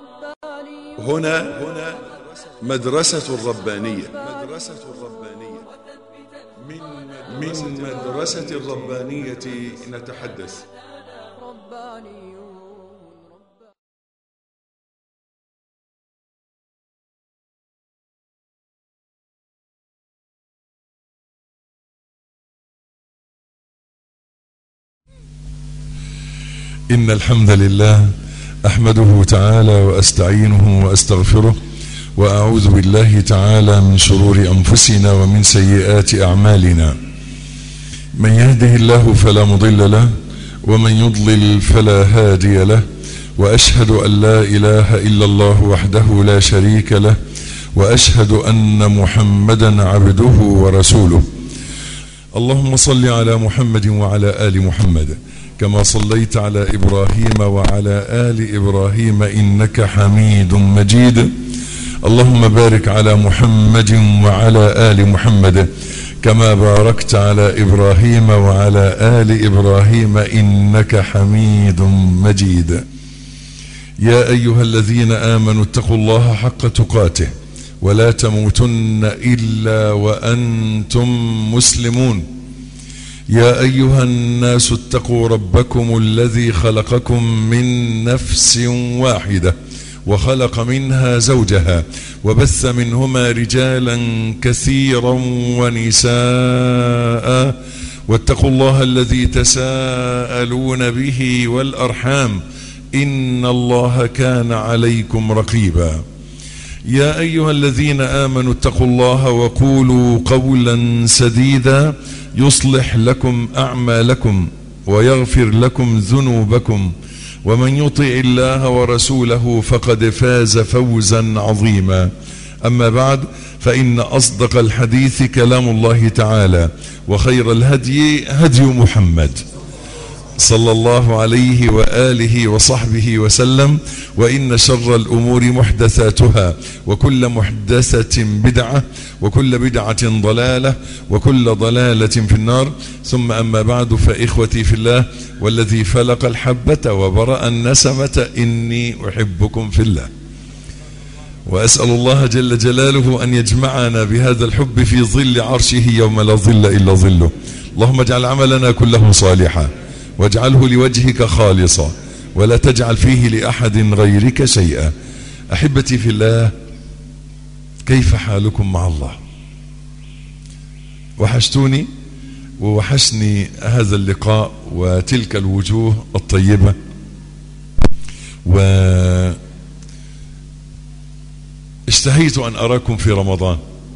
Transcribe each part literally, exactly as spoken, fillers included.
هنا هنا مدرسة الربانية مدرسة الربانية من مدرسة الربانية نتحدث. إن الحمد لله أحمده تعالى وأستعينه وأستغفره وأعوذ بالله تعالى من شرور أنفسنا ومن سيئات أعمالنا. من يهده الله فلا مضل له ومن يضلل فلا هادي له، وأشهد أن لا إله إلا الله وحده لا شريك له، وأشهد أن محمدا عبده ورسوله. اللهم صل على محمد وعلى آل محمد كما صليت على إبراهيم وعلى آل إبراهيم إنك حميد مجيد. اللهم بارك على محمد وعلى آل محمد كما باركت على إبراهيم وعلى آل إبراهيم إنك حميد مجيد. يا أيها الذين آمنوا اتقوا الله حق تقاته ولا تموتن إلا وأنتم مسلمون. يا أيها الناس اتقوا ربكم الذي خلقكم من نفس واحدة وخلق منها زوجها وبث منهما رجالا كثيرا ونساء، واتقوا الله الذي تساءلون به والأرحام إن الله كان عليكم رقيبا. يا أيها الذين آمنوا اتقوا الله وقولوا قولا سديدا يصلح لكم أعمالكم ويغفر لكم ذنوبكم، ومن يطع الله ورسوله فقد فاز فوزا عظيما. أما بعد، فإن أصدق الحديث كلام الله تعالى، وخير الهدي هدي محمد صلى الله عليه وآله وصحبه وسلم، وإن شر الأمور محدثاتها، وكل محدثة بدعة، وكل بدعة ضلالة، وكل ضلالة في النار. ثم أما بعد، فإخوتي في الله والذي فلق الحبة وبرأ النسمة إني أحبكم في الله، وأسأل الله جل جلاله أن يجمعنا بهذا الحب في ظل عرشه يوم لا ظل إلا ظله. اللهم اجعل عملنا كله صالحا واجعله لوجهك خالصا ولا تجعل فيه لأحد غيرك شيئا. أحبتي في الله، كيف حالكم مع الله؟ وحشتوني ووحشني هذا اللقاء وتلك الوجوه الطيبة، واشتهيت أن أراكم في رمضان.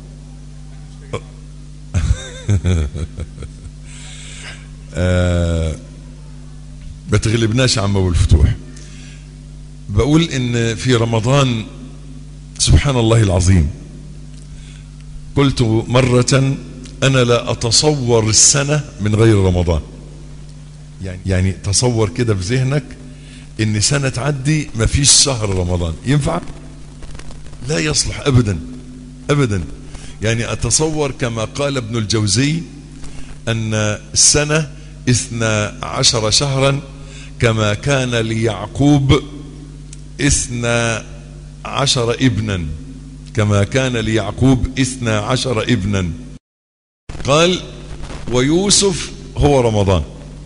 آه بتغلبناش عم ابو الفتوح. بقول ان في رمضان سبحان الله العظيم، قلت مرة انا لا اتصور السنة من غير رمضان. يعني يعني تصور كده في ذهنك ان سنة تعدي ما فيش شهر رمضان، ينفع؟ لا يصلح ابدا ابدا. يعني اتصور كما قال ابن الجوزي ان السنة اثنا عشر شهرا كما كان ليعقوب اثنا عشر ابنا، كما كان ليعقوب اثنا عشر ابنا. قال ويوسف هو رمضان.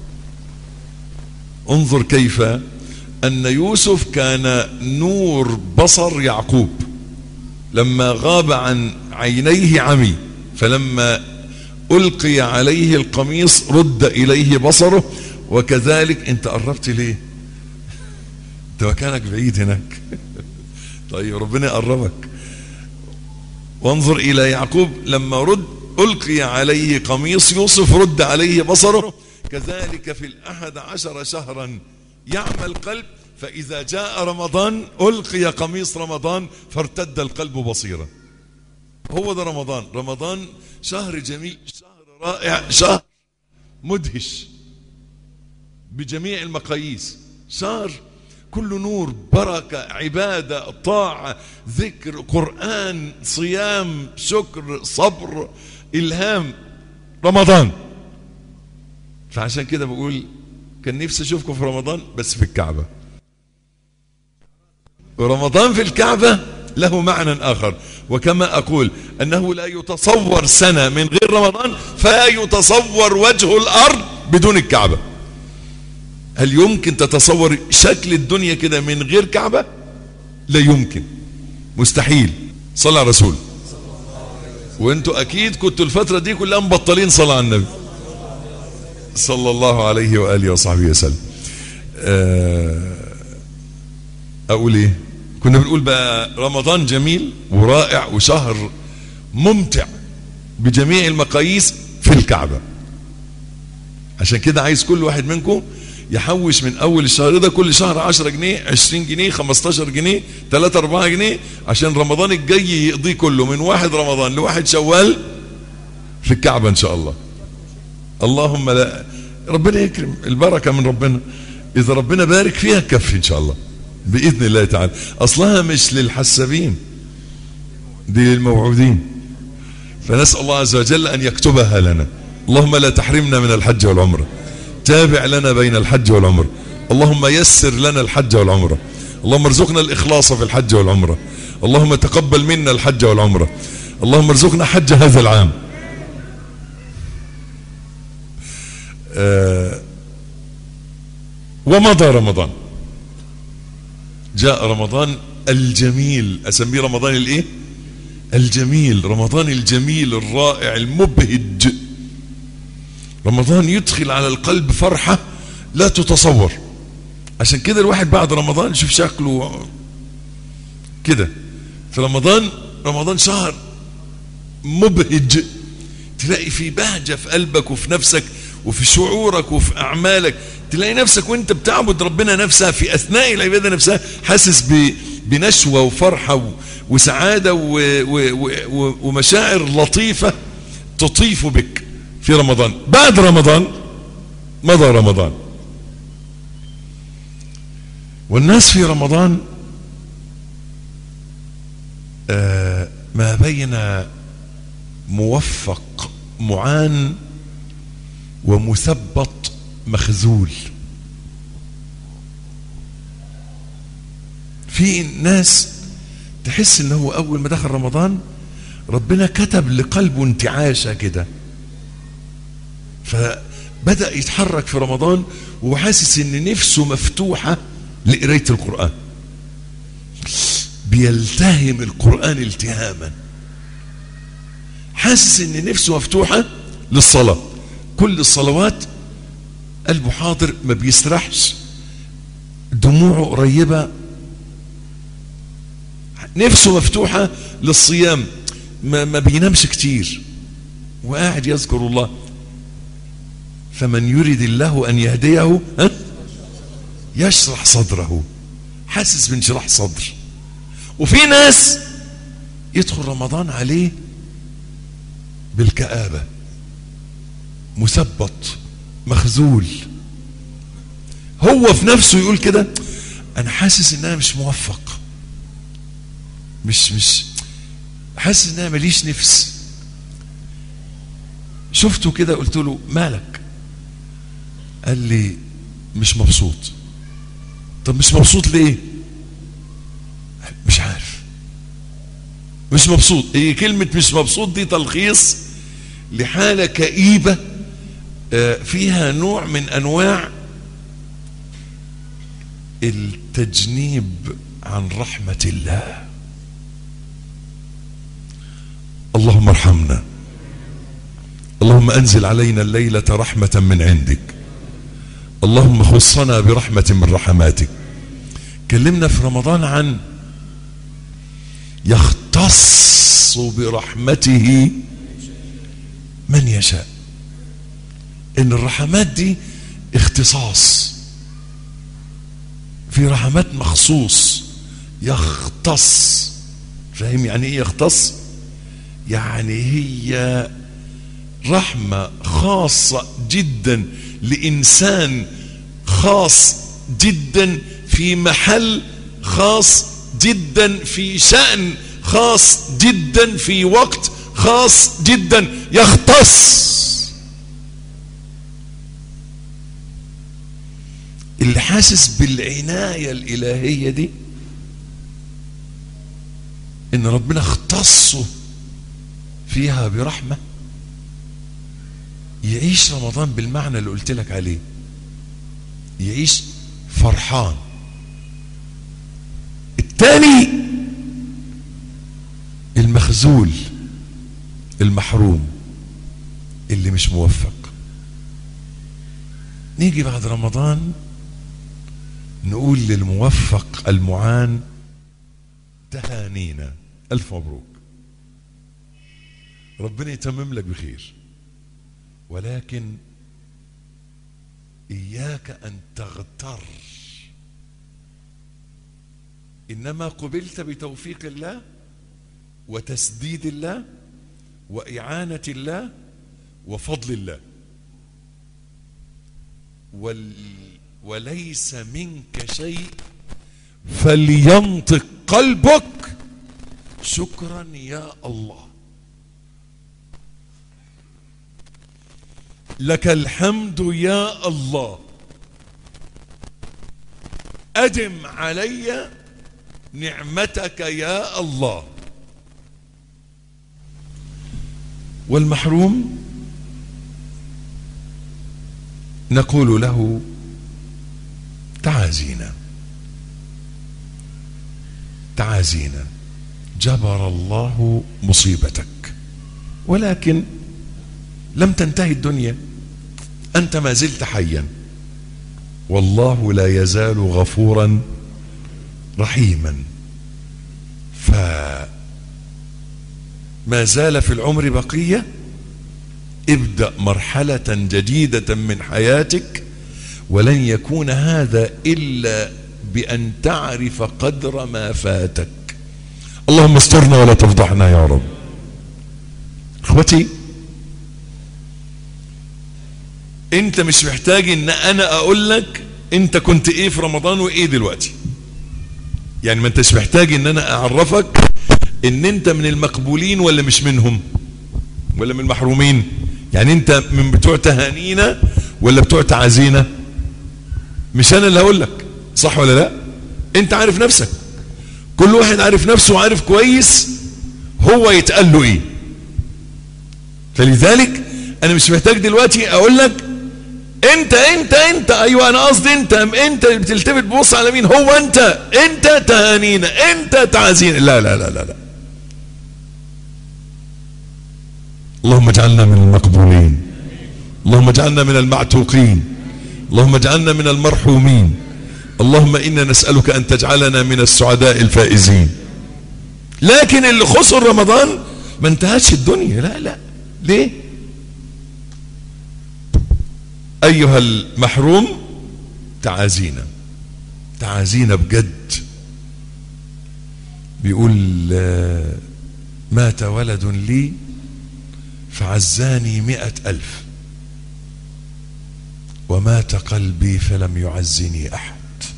انظر كيف أن يوسف كان نور بصر يعقوب، لما غاب عن عينيه عمي، فلما ألقي عليه القميص رد إليه بصره. وكذلك انت قربت ليه؟ انت مكانك بعيد هناك. طيب ربنا يقربك. وانظر إلى يعقوب لما رد ألقي عليه قميص يوسف رد عليه بصره. كذلك في الأحد عشر شهرا يعمى القلب، فإذا جاء رمضان ألقي قميص رمضان فارتد القلب بصيرا. هو ده رمضان. رمضان شهر جميل، شهر رائع، شهر مدهش بجميع المقاييس، شهر كله نور، بركة، عبادة، طاعة، ذكر، قرآن، صيام، شكر، صبر، إلهام. رمضان. فعشان كده بقول كان نفسي أشوفكم في رمضان بس في الكعبة. رمضان في الكعبة له معنى آخر. وكما أقول أنه لا يتصور سنة من غير رمضان، فلا يتصور وجه الأرض بدون الكعبة. هل يمكن تتصور شكل الدنيا كده من غير كعبة؟ لا يمكن، مستحيل. صلى على رسول. وانتوا أكيد كنتوا الفترة دي كلها مبطلين صلاة على النبي صلى الله عليه وآله وصحبه وسلم. أقول إيه؟ كنا بنقول بقى رمضان جميل ورائع وشهر ممتع بجميع المقاييس في الكعبة. عشان كده عايز كل واحد منكم يحوش من أول الشهر ده كل شهر عشرة جنيه، عشرين جنيه، خمستاشر جنيه، ثلاثة أربعة جنيه، عشان رمضان الجاي يقضي كله من واحد رمضان لواحد شوال في الكعبة إن شاء الله. اللهم لا، ربنا يكرم، البركة من ربنا. إذا ربنا بارك فيها كفي إن شاء الله بإذن الله تعالى. أصلها مش للحسابين، دي للموعودين. فنسأل الله عز وجل أن يكتبها لنا. اللهم لا تحرمنا من الحج والعمرة، تابع لنا بين الحج والعمرة. اللهم يسر لنا الحج والعمرة. اللهم ارزقنا الإخلاص في الحج والعمرة. اللهم تقبل منا الحج والعمرة. اللهم ارزقنا حج هذا العام. آه ومضى رمضان، جاء رمضان الجميل، أسميه رمضان الايه؟ الجميل. رمضان الجميل الرائع المبهج. رمضان يدخل على القلب فرحة لا تتصور. عشان كده الواحد بعد رمضان يشوف شكله كده. في رمضان، رمضان شهر مبهج، تلاقي في بهجة في قلبك وفي نفسك وفي شعورك وفي أعمالك. تلاقي نفسك وانت بتعبد ربنا نفسها في أثناء العبادة نفسها حاسس بنشوة وفرحة وسعادة ومشاعر لطيفة تطيف بك في رمضان. بعد رمضان مضى رمضان، والناس في رمضان آه ما بين موفق معان ومثبط مخذول. في ناس تحس انه هو اول ما دخل رمضان ربنا كتب لقلبه انتعاشة كده، فبدأ يتحرك في رمضان وحاسس ان نفسه مفتوحة لقراية القرآن، بيلتهم القرآن التهاما، حاسس ان نفسه مفتوحة للصلاة. كل الصلوات قلبه حاضر، ما بيسرحش، دموعه قريبة، نفسه مفتوحة للصيام، ما, ما بينامش كتير وقاعد يذكر الله. فمن يريد الله أن يهديه يشرح صدره، حاسس بانشراح صدر. وفي ناس يدخل رمضان عليه بالكآبة، مثبط مخذول، هو في نفسه يقول كده أنا حاسس إن أنا مش موفق، مش مش حاسس إن أنا ماليش نفس. شفته كده قلت له مالك؟ قال لي مش مبسوط. طب مش مبسوط ليه؟ مش عارف، مش مبسوط. هي كلمة مش مبسوط دي تلخيص لحالة كئيبة فيها نوع من أنواع التجنيب عن رحمة الله. اللهم ارحمنا، اللهم أنزل علينا الليلة رحمة من عندك، اللهم خصنا برحمة من رحماتك. كلمنا في رمضان عن يختص برحمته من يشاء، ان الرحمات دي اختصاص، في رحمات مخصوص يختص. فاهم يعني ايه يختص؟ يعني هي رحمة خاصة جدا لإنسان خاص جدا في محل خاص جدا في شأن خاص جدا في وقت خاص جدا، يختص. اللي حاسس بالعناية الإلهية دي ان ربنا اختصه فيها برحمة، يعيش رمضان بالمعنى اللي قلت لك عليه، يعيش فرحان. الثاني المخذول المحروم اللي مش موفق. نيجي بعد رمضان نقول للموفق المعان تهانينا، ألف مبروك، ربنا يتمم لك بخير، ولكن إياك أن تغتر، إنما قبلت بتوفيق الله وتسديد الله وإعانة الله وفضل الله، وال وليس منك شيء، فلينطق قلبك شكرا يا الله، لك الحمد يا الله، أدم علي نعمتك يا الله. والمحروم نقول له تعازينا تعازينا، جبر الله مصيبتك، ولكن لم تنتهي الدنيا، أنت ما زلت حيا، والله لا يزال غفورا رحيما، فما زال في العمر بقية، ابدأ مرحلة جديدة من حياتك، ولن يكون هذا إلا بأن تعرف قدر ما فاتك. اللهم استرنا ولا تفضحنا يا رب. اخوتي، انت مش محتاج ان انا اقول لك انت كنت ايه في رمضان وايه دلوقتي، يعني ما انتش محتاج ان انا اعرفك ان انت من المقبولين ولا مش منهم، ولا من المحرومين، يعني انت من بتوع تهانينا ولا بتوع تعازينا. مش انا اللي هقول لك، صح ولا لا؟ انت عارف نفسك، كل واحد عارف نفسه وعارف كويس هو يتقال له ايه. فلذلك انا مش محتاج دلوقتي اقول لك انت انت انت ايوه انا قصدي انت انت اللي بتلتفت تبص على مين، هو انت انت تهانينا، انت تعزينا، لا لا لا لا لا. اللهم اجعلنا من المقبولين، اللهم اجعلنا من المعتوقين، اللهم اجعلنا من المرحومين، اللهم إنا نسألك أن تجعلنا من السعداء الفائزين. لكن اللي خسر رمضان ما انتهتش الدنيا، لا لا. ليه؟ أيها المحروم تعازينا تعازينا بجد. بيقول مات ولد لي فعزاني مئة ألف، ومات قلبي فلم يعزني أحد.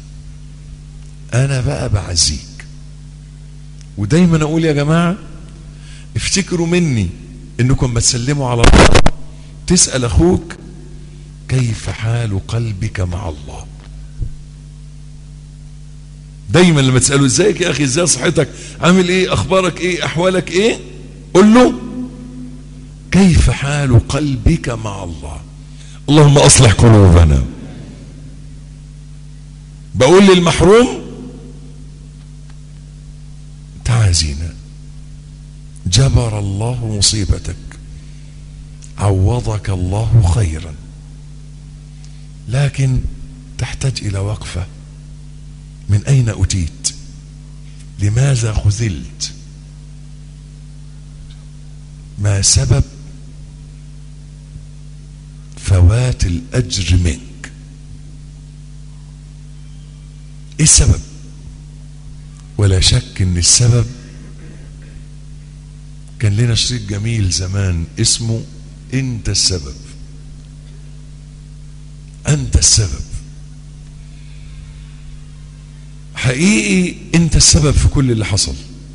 أنا بقى بعزيك. ودايما أقول يا جماعة افتكروا مني إنكم بتسلموا على الله تسأل أخوك كيف حال قلبك مع الله. دايما لما تسأله ازيك يا أخي، ازاي صحتك، عامل ايه، أخبارك ايه، أحوالك ايه، قل له كيف حال قلبك مع الله. اللهم أصلح قلوبنا. بقول للمحروم تعازينا، جبر الله مصيبتك، عوضك الله خيرا، لكن تحتاج إلى وقفة. من أين أتيت؟ لماذا خذلت؟ ما سبب فوات الأجر منك؟ إيه السبب؟ ولا شك إن السبب، كان لنا شريط جميل زمان اسمه أنت السبب. أنت السبب حقيقي، أنت السبب في كل اللي حصل.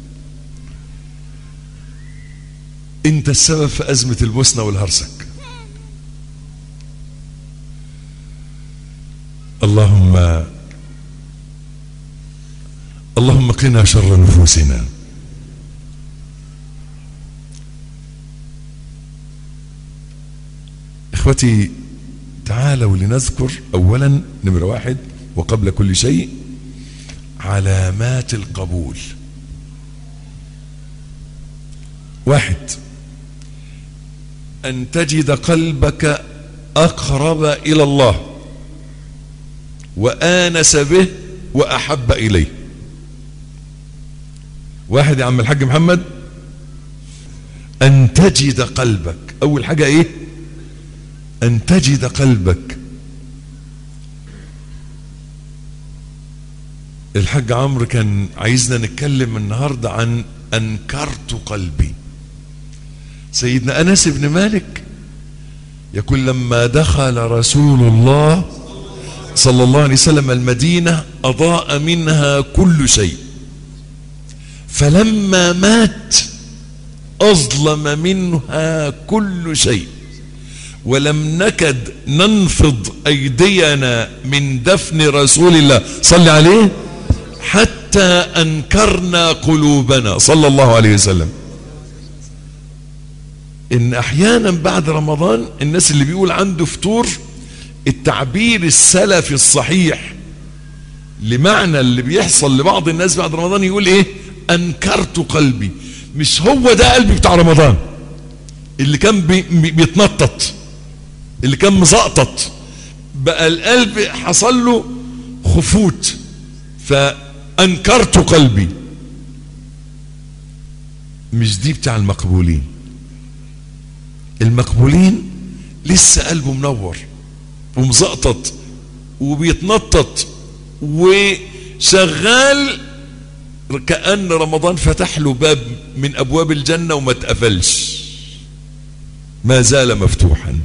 أنت السبب في أزمة البوسنة والهرسك. اللهم اللهم قنا شر نفوسنا إخوتي تعالوا لنذكر أولا نمرة واحد وقبل كل شيء علامات القبول. واحد، أن تجد قلبك أقرب إلى الله وآنس به وأحب إليه. واحد يا عم الحاج محمد، أن تجد قلبك، أول حاجة إيه؟ أن تجد قلبك. الحاج عمرو كان عايزنا نتكلم النهاردة عن أنكرت قلبي. سيدنا أنس بن مالك يقول لما دخل رسول الله صلى الله عليه وسلم المدينة أضاء منها كل شيء، فلما مات أظلم منها كل شيء، ولم نكد ننفض أيدينا من دفن رسول الله صلى عليه حتى أنكرنا قلوبنا صلى الله عليه وسلم. إن أحيانا بعد رمضان الناس اللي بيقول عنده فتور، التعبير السلفي الصحيح لمعنى اللي بيحصل لبعض الناس بعد رمضان يقول إيه؟ أنكرت قلبي. مش هو ده قلبي بتاع رمضان اللي كان بي بيتنطط، اللي كان مزقطط، بقى القلب حصل له خفوت، فأنكرت قلبي. مش دي بتاع المقبولين. المقبولين لسه قلبه منور ومزقطط وبيتنطط وشغال كأن رمضان فتح له باب من أبواب الجنة وما اتقفلش، ما زال مفتوحا.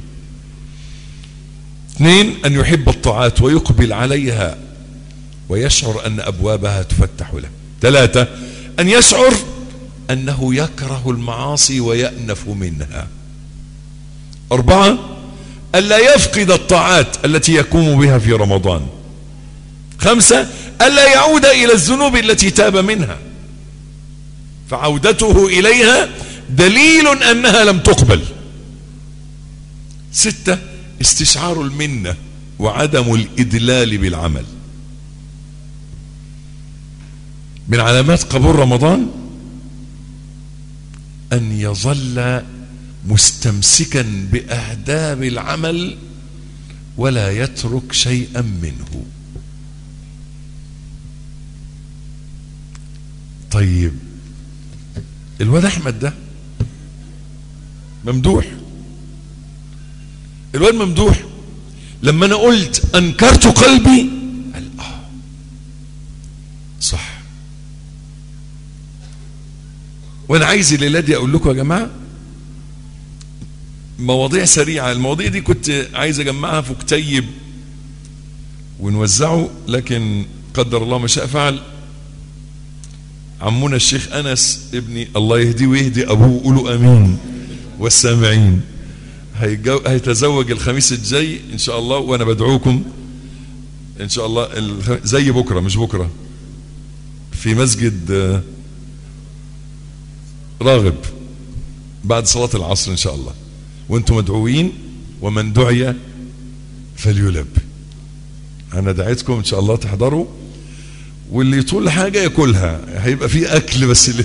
اثنين، أن يحب الطاعات ويقبل عليها ويشعر أن أبوابها تفتح له. ثلاثة، أن يشعر أنه يكره المعاصي ويأنف منها. أربعة، ألا يفقد الطاعات التي يقوم بها في رمضان. خمسة، ألا يعود إلى الذنوب التي تاب منها، فعودته إليها دليل أنها لم تقبل. ستة، استشعار المنة وعدم الإدلال بالعمل. من علامات قبول رمضان أن يظل مستمسكا بأهداب العمل ولا يترك شيئا منه. طيب الواد أحمد ده ممدوح، الواد ممدوح لما أنا قلت أنكرت قلبي قال آه صح. وأنا عايز الليلة دي أقول لكم يا جماعة مواضيع سريعة. المواضيع دي كنت عايز أجمعها في كتيب ونوزعه، لكن قدر الله ما شاء فعل. عمونا الشيخ أنس ابني الله يهديه ويهدي أبوه، قولوا أمين والسامعين، هيتزوج الخميس الجاي إن شاء الله، وأنا بدعوكم إن شاء الله زي بكرة، مش بكرة، في مسجد راغب بعد صلاة العصر إن شاء الله، وانتم مدعوين، ومن دعي فليلب. أنا دعيتكم إن شاء الله تحضروا، واللي يطول حاجة ياكلها. هيبقى في أكل بس اللي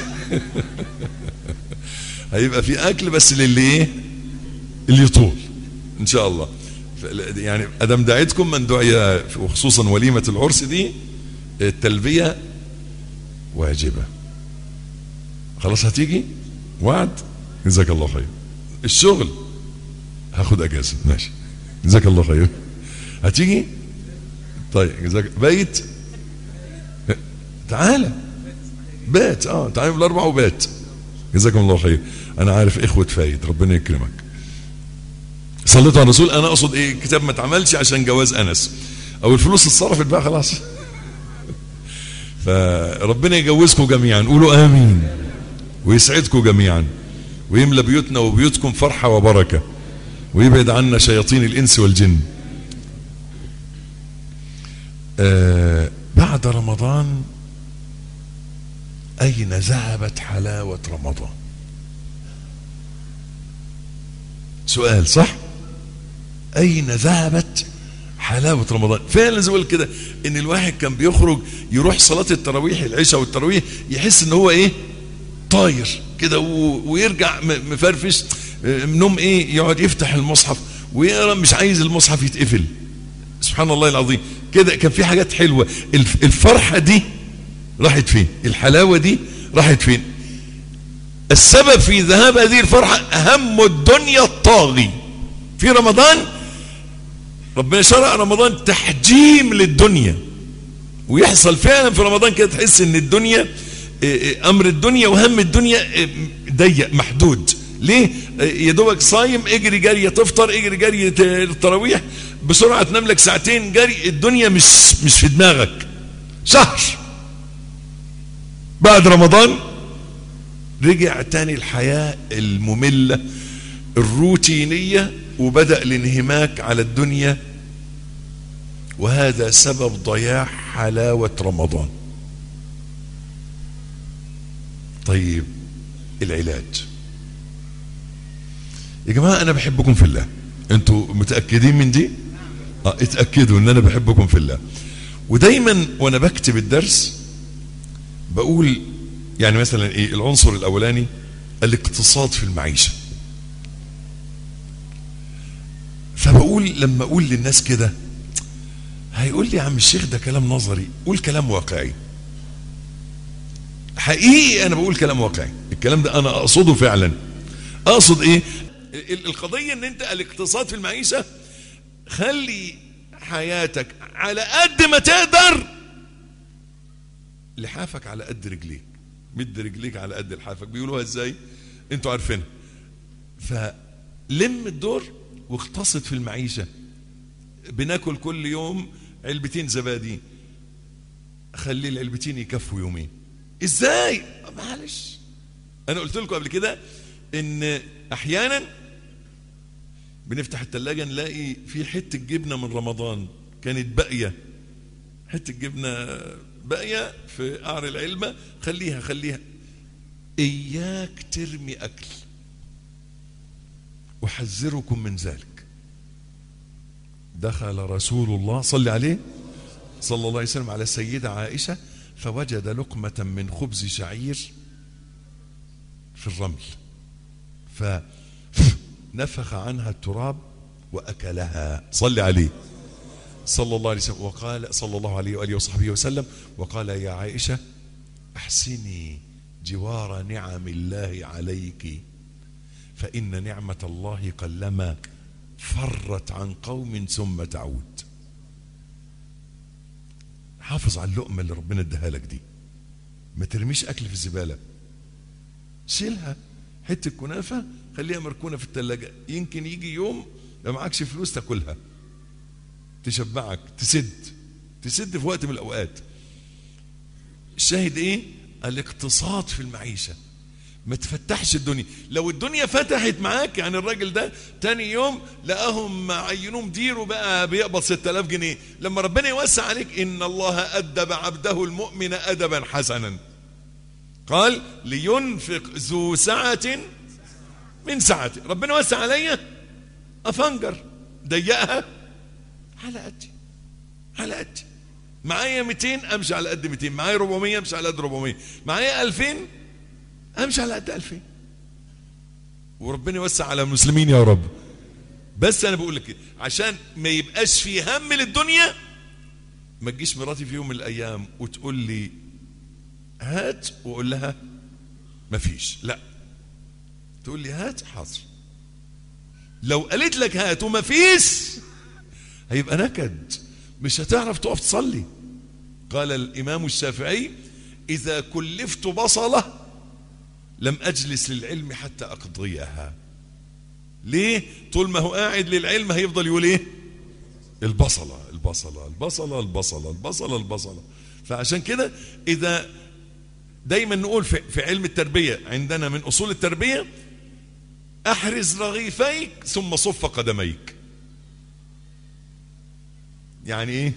هيبقى في أكل بس للي إيه؟ اللي يطول إن شاء الله. يعني أدم دعيتكم من دعي، وخصوصا وليمة العرس دي التلبية واجبة. خلاص هتيجي وعد، جزاك الله خير. الشغل هاخد اجازه، ماشي، جزاك الله خير. هتيجي طيب، جزاك. بيت تعالى بيت، اه تعالى بالاربع وبيت، جزاكم الله خير. انا عارف اخوة فايد، ربنا يكرمك. صليتوا على الرسول. انا اقصد ايه؟ الكتاب ما اتعملش عشان جواز انس، او الفلوس اتصرفت بقى خلاص. فربنا يجوزكم جميعا، قولوا امين، ويسعدكم جميعا، ويملى بيوتنا وبيوتكم فرحة وبركة، ويبعد عنا شياطين الإنس والجن. آه بعد رمضان أين ذهبت حلاوة رمضان؟ سؤال صح؟ أين ذهبت حلاوة رمضان؟ فعلا زي ما قلت كده ان الواحد كان بيخرج يروح صلاة التراويح العشاء والتراويح يحس ان هو ايه طاير كده، ويرجع مفرفش منهم ايه، يقعد يفتح المصحف ويقرا مش عايز المصحف يتقفل. سبحان الله العظيم كده كان في حاجات حلوة. الفرحة دي راحت فين؟ الحلاوة دي راحت فين؟ السبب في ذهاب هذه الفرحة هم الدنيا الطاغي. في رمضان ربنا شرع رمضان تحجيم للدنيا، ويحصل فعلا في رمضان كده تحس ان الدنيا امر الدنيا وهم الدنيا ضيق محدود. ليه؟ يا دوبك صايم اجري جري تفطر، اجري جري التراويح بسرعه تنام لك ساعتين جري، الدنيا مش مش في دماغك. شهر بعد رمضان رجع تاني الحياه الممله الروتينيه، وبدأ الانهماك على الدنيا، وهذا سبب ضياع حلاوة رمضان. طيب العلاج يا جماعة، أنا بحبكم في الله. أنتوا متأكدين من دي؟ اه اتأكدوا أن أنا بحبكم في الله. ودايما وأنا بكتب الدرس بقول يعني مثلا إيه العنصر الأولاني؟ الاقتصاد في المعيشة. فبقول لما أقول للناس كده هيقول لي يا عم الشيخ ده كلام نظري، قول كلام واقعي. حقيقي أنا بقول كلام واقعي، الكلام ده أنا أقصده فعلا. أقصد إيه؟ القضية إن أنت الاقتصاد في المعيشة، خلي حياتك على قد ما تقدر لحافك على قد رجليك، مد رجليك على قد لحافك. بيقولوها إزاي؟ أنتوا عارفينها. فلم الدور واقتصد في المعيشة. بناكل كل يوم علبتين زبادي، خلي العلبتين يكفوا يومين. ازاي؟ معلش انا قلت لكم قبل كده ان احيانا بنفتح الثلاجة نلاقي في حتة جبنة من رمضان كانت باقية، حتة جبنة باقية في قعر العلبة، خليها خليها. اياك ترمي اكل، احذركم من ذلك. دخل رسول الله صلى عليه صلى الله عليه وسلم على السيدة عائشة فوجد لقمة من خبز شعير في الرمل، فنفخ عنها التراب وأكلها صلى عليه صلى الله عليه وسلم، وقال صلى الله عليه وآله وصحبه وسلم، وقال يا عائشة أحسني جوار نعم الله عليك، فإن نعمة الله قلما فرت عن قوم ثم تعود. حافظ على اللقمة اللي ربنا اداها لك دي، ما ترميش أكل في الزبالة، شيلها. حتة كنافة خليها مركونة في الثلاجة، يمكن يجي يوم لو معكش فلوس تاكلها تشبعك، تسد تسد في وقت من الأوقات. الشاهد ايه؟ الاقتصاد في المعيشة. ما تفتحش الدنيا. لو الدنيا فتحت معاك، يعني الراجل ده تاني يوم لقاهم عينوه مدير وبقى بيقبض ستة آلاف جنيه، لما ربنا يوسع عليك إن الله أدب عبده المؤمن أدبا حسنا، قال لينفق ذو سعة من سعته. ربنا وسع عليا أفنجر، ضيقها على قدي على قدي. معايا مئتين أمشي على قد مئتين، معايا أربعمية أمشي على قد أربعمية، معايا ألفين امشي على قد ألفين، وربنا يوسع على المسلمين يا رب. بس انا بقول لك عشان ما يبقاش في هم للدنيا، ما تجيش مراتي في يوم من الايام وتقول لي هات واقول لها ما فيش، لا تقول لي هات حاضر. لو قالت لك هات وما فيش هيبقى نكد، مش هتعرف تقف تصلي. قال الامام الشافعي اذا كلفت بصله لم أجلس للعلم حتى أقضيها. ليه؟ طول ما هو قاعد للعلم هيفضل يقول إيه؟ البصلة البصلة البصلة البصلة البصلة البصلة. فعشان كده إذا دايما نقول في, في علم التربية، عندنا من أصول التربية أحرز رغيفيك ثم صف قدميك. يعني إيه؟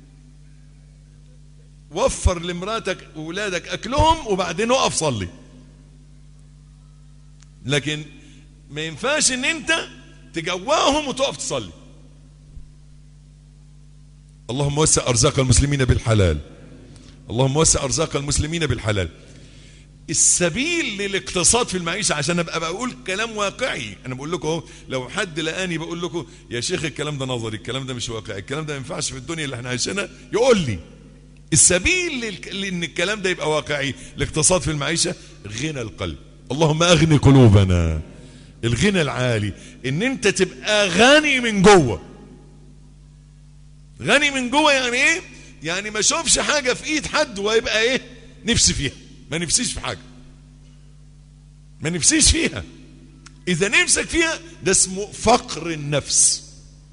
وفر لمراتك وولادك أكلهم وبعدين وقف صلي. لكن ما ينفعش ان انت تجوعهم وتقف تصلي. اللهم وسع أرزاق المسلمين بالحلال، اللهم وسع أرزاق المسلمين بالحلال. السبيل للاقتصاد في المعيشة، عشان ابقى بقول كلام واقعي. انا بقول لكم اهو، لو حد لقاني بقول لكم يا شيخ الكلام ده نظري، الكلام ده مش واقعي، الكلام ده ما ينفعش في الدنيا اللي احنا عايشينها، يقول لي السبيل لان الكلام ده يبقى واقعي. الاقتصاد في المعيشة غنى القلب. اللهم اغني قلوبنا. الغنى العالي ان انت تبقى غني من جوه. غني من جوه يعني ايه؟ يعني ما اشوفش حاجة في ايد حد ويبقى ايه نفسي فيها، ما نفسيش في حاجة، ما نفسيش فيها. اذا نفسك فيها ده اسمه فقر النفس.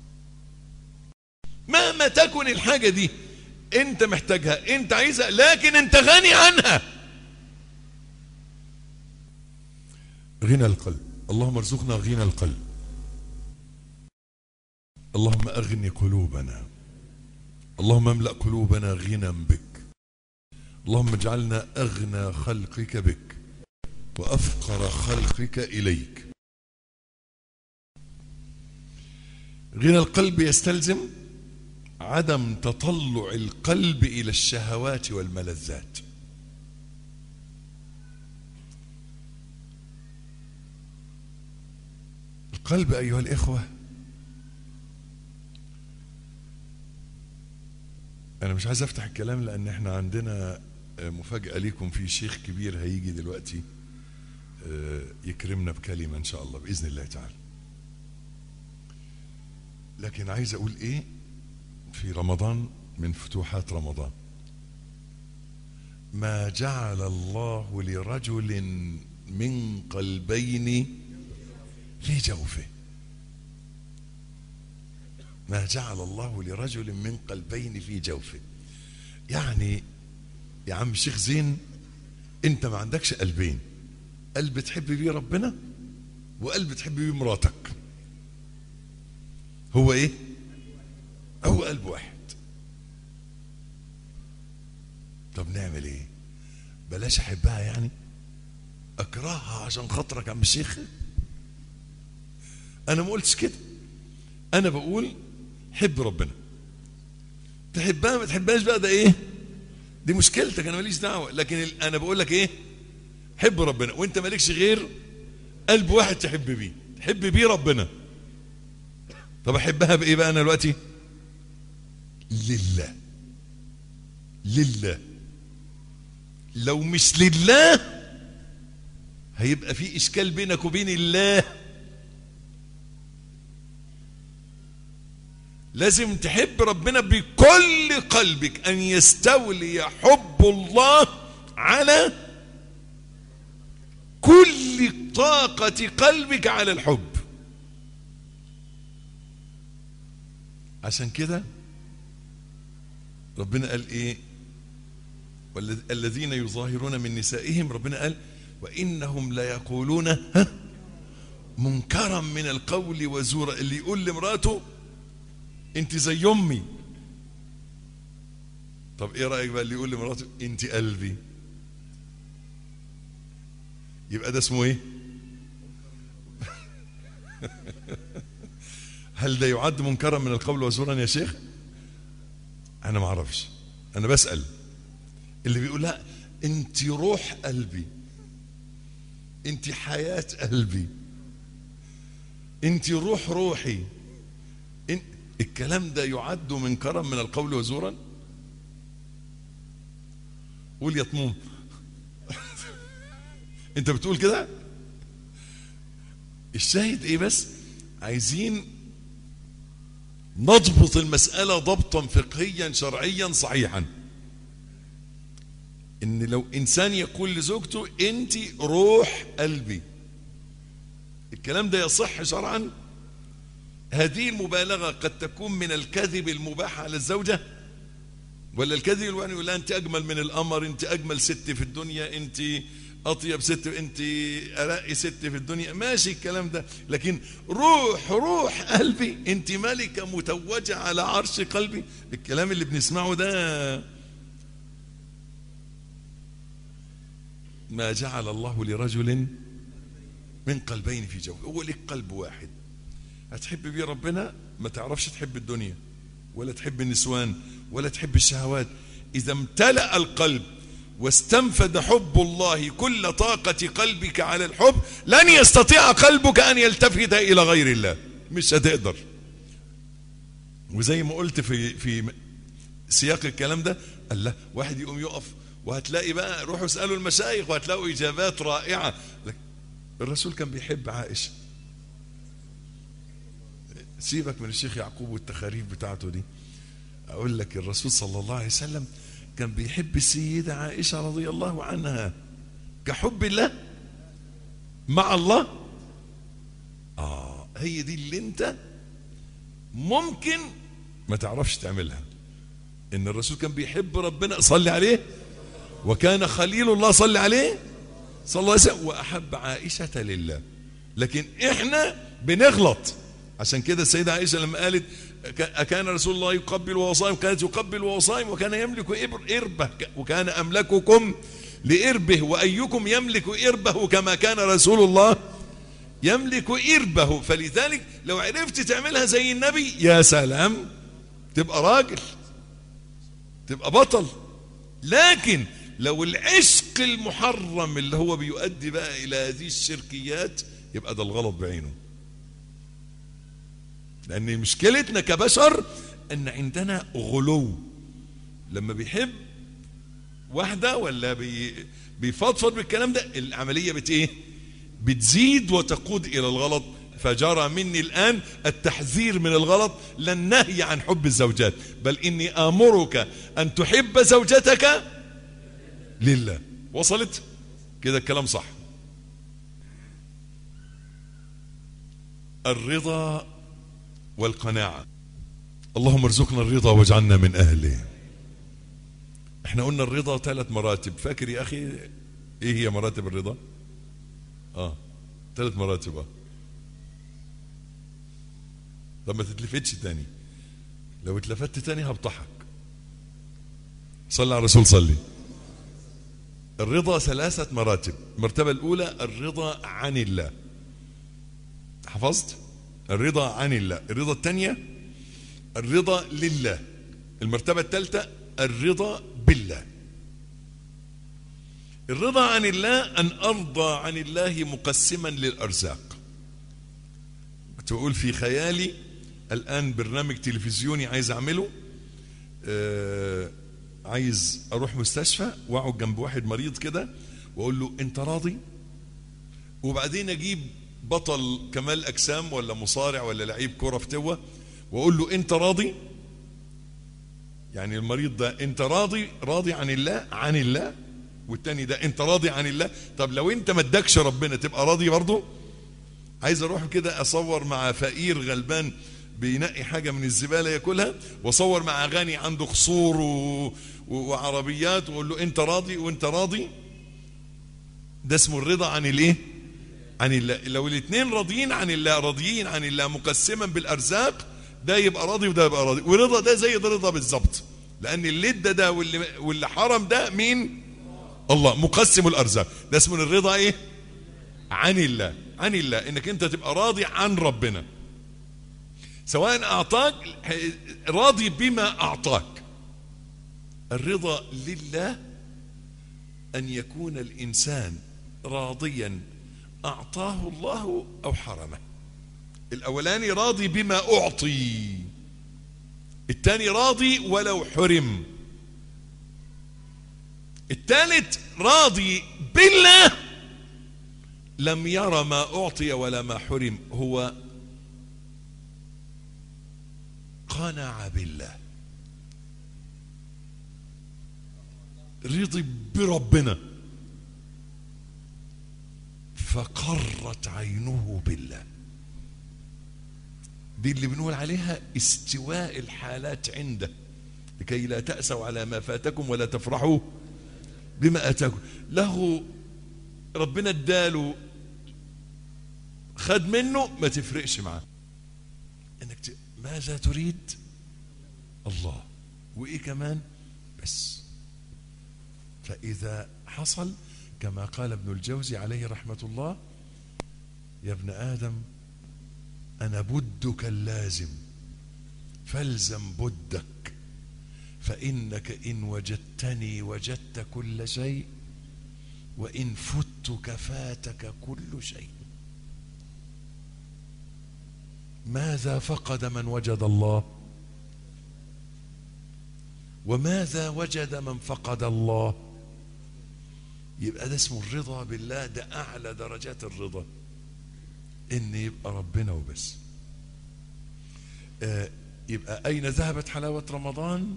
مهما تكن الحاجة دي انت محتاجها، انت عايزها، لكن انت غني عنها. غنى القلب. اللهم ارزقنا غنى القلب. اللهم اغني قلوبنا. اللهم املأ قلوبنا غنى بك. اللهم اجعلنا اغنى خلقك بك وافقر خلقك اليك. غنى القلب يستلزم عدم تطلع القلب الى الشهوات والملذات. القلب ايها الاخوة، انا مش عايز افتح الكلام لان احنا عندنا مفاجأة ليكم. في شيخ كبير هيجي دلوقتي يكرمنا بكلمة ان شاء الله بإذن الله تعالى. لكن عايز اقول ايه في رمضان من فتوحات رمضان؟ ما جعل الله لرجل من قلبين في جوفه. ما جعل الله لرجل من قلبين في جوفه. يعني يا عم الشيخ زين، انت ما عندكش قلبين، قلب تحب بيه ربنا وقلب تحب بيه مراتك. هو ايه؟ هو قلب واحد. طب نعمل ايه؟ بلاش احبها يعني، اكرهها عشان خاطرك يا عم الشيخ؟ انا ما قلتش كده، انا بقول حب ربنا. تحبها ما تحبهاش بقى ده ايه؟ دي مشكلتك، انا ماليش دعوه. لكن انا بقول لك ايه؟ حب ربنا، وانت مالكش غير قلب واحد تحب بيه، تحب بيه ربنا. طب احبها بايه بقى انا دلوقتي؟ لله. لله. لو مش لله هيبقى في اشكال بينك وبين الله. لازم تحب ربنا بكل قلبك، أن يستولي حب الله على كل طاقة قلبك على الحب. عشان كده ربنا قال ايه؟ والذين يظاهرون من نسائهم، ربنا قال وإنهم ليقولون ها منكرا من القول وزورا. اللي يقول لمراته انت زي امي. طب ايه رأيك بقى اللي يقول لمراته انت قلبي؟ يبقى ده اسمه ايه؟ هل ده يعد منكرا من القول وزورا يا شيخ؟ انا ما اعرفش، انا بسأل. اللي بيقول لا انت روح قلبي، انت حياة قلبي، انت روح روحي، الكلام ده يعد منكرا من القول وزورا؟ قول يا طموم. انت بتقول كده؟ الشاهد ايه بس؟ عايزين نضبط المسألة ضبطا فقهيا شرعيا صحيحا. ان لو انسان يقول لزوجته انت روح قلبي، الكلام ده يصح شرعا؟ هذه المبالغة قد تكون من الكذب المباح على الزوجة، ولا الكذب الواني يقول لها انت اجمل من القمر، انت اجمل ست في الدنيا، انت اطيب ست، انت ارق ست في الدنيا، ماشي الكلام ده. لكن روح روح قلبي، انت ملكة متوجة على عرش قلبي، الكلام اللي بنسمعه ده ما جعل الله لرجل من قلبين في جوفه. هو لك قلب واحد هتحب بيه ربنا، ما تعرفش تحب الدنيا. ولا تحب النسوان ولا تحب الشهوات. إذا امتلأ القلب واستنفد حب الله كل طاقة قلبك على الحب، لن يستطيع قلبك أن يلتفت إلى غير الله، مش هتقدر. وزي ما قلت في في سياق الكلام ده، الله واحد يقوم يقف وهتلاقي بقى روحوا اسألوا المشايخ وهتلاقوا إجابات رائعة. الرسول كان بيحب عائشة. سيبك من الشيخ يعقوب والتخاريف بتاعته دي، أقول لك الرسول صلى الله عليه وسلم كان بيحب السيدة عائشة رضي الله عنها كحب الله مع الله. آه هي دي اللي انت ممكن ما تعرفش تعملها. ان الرسول كان بيحب ربنا صلي عليه، وكان خليل الله صلي عليه صلى الله عليه وسلم، وأحب عائشة لله. لكن احنا بنغلط. عشان كده السيدة عائشة لما قالت أكان رسول الله يقبل وهو صائم، كانت يقبل وهو صائم، وكان يملك إربه، وكان أملككم لإربه، وأيكم يملك إربه كما كان رسول الله يملك إربه. فلذلك لو عرفت تعملها زي النبي يا سلام، تبقى راجل، تبقى بطل. لكن لو العشق المحرم اللي هو بيؤدي بقى إلى هذه الشركيات، يبقى ده الغلط بعينه. لأن مشكلتنا كبشر أن عندنا غلو. لما بيحب واحدة ولا بي بيفضفض بالكلام ده، العملية بت إيه؟ بتزيد وتقود إلى الغلط. فجرى مني الآن التحذير من الغلط، لا النهي عن حب الزوجات، بل إني آمرك أن تحب زوجتك لله. وصلت كده الكلام صح؟ الرضا والقناعة. اللهم ارزقنا الرضا واجعلنا من أهله. احنا قلنا الرضا ثلاث مراتب. فاكر يا أخي ايه هي مراتب الرضا؟ اه ثلاث مراتب. اه طب ما تتلفتش تاني، لو اتلفت تاني هبطحك. صلى على الرسول صلي. الرضا ثلاثة مراتب. المرتبة الأولى الرضا عن الله، حفظت؟ الرضا عن الله. الرضا الثانية الرضا لله. المرتبة الثالثة الرضا بالله. الرضا عن الله أن أرضى عن الله مقسما للأرزاق. كنت أقول في خيالي الآن برنامج تلفزيوني عايز أعمله، آه عايز أروح مستشفى وأقعد جنب واحد مريض كده وأقول له أنت راضي؟ وبعدين أجيب بطل كمال أجسام ولا مصارع ولا لعيب كرة فتوة وأقول له أنت راضي؟ يعني المريض ده أنت راضي؟ راضي عن الله؟ عن الله. والتاني ده أنت راضي عن الله؟ طب لو أنت ما ادكش ربنا تبقى راضي برضه؟ عايز أروح كده أصور مع فقير غلبان بينقي حاجة من الزبالة ياكلها، وصور مع غني عنده قصور و... وعربيات، وأقول له أنت راضي وأنت راضي؟ ده اسمه الرضا عن الإيه؟ عن الله. لو الاثنين راضيين عن الله، راضيين عن الله مقسما بالأرزاق، ده يبقى راضي وده يبقى راضي. ورضا ده زي ده رضا بالظبط، لأن اللي ده ده واللي, واللي حرم ده مين؟ الله مقسم الأرزاق. ده اسمه الرضا إيه؟ عن الله. عن الله إنك أنت تبقى راضي عن ربنا، سواء أعطاك راضي بما أعطاك. الرضا لله أن يكون الإنسان راضيا أعطاه الله أو حرمه. الأولاني راضي بما أعطي، الثاني راضي ولو حرم، الثالث راضي بالله لم يرى ما أعطي ولا ما حرم، هو قنع بالله، رضي بربنا فقرت عينه بالله. دي اللي بنقول عليها استواء الحالات عنده، لكي لا تأسوا على ما فاتكم ولا تفرحوا بما أتاكم. له ربنا اداله خد منه ما تفرقش معاه، انك ت... ماذا تريد؟ الله، وايه كمان بس. فإذا حصل كما قال ابن الجوزي عليه رحمة الله: يا ابن آدم أنا بدك اللازم فالزم بدك، فإنك إن وجدتني وجدت كل شيء، وإن فتك فاتك كل شيء. ماذا فقد من وجد الله؟ وماذا وجد من فقد الله؟ يبقى ده اسمه الرضا بالله، ده أعلى درجات الرضا، إن يبقى ربنا وبس. آه يبقى أين ذهبت حلاوة رمضان؟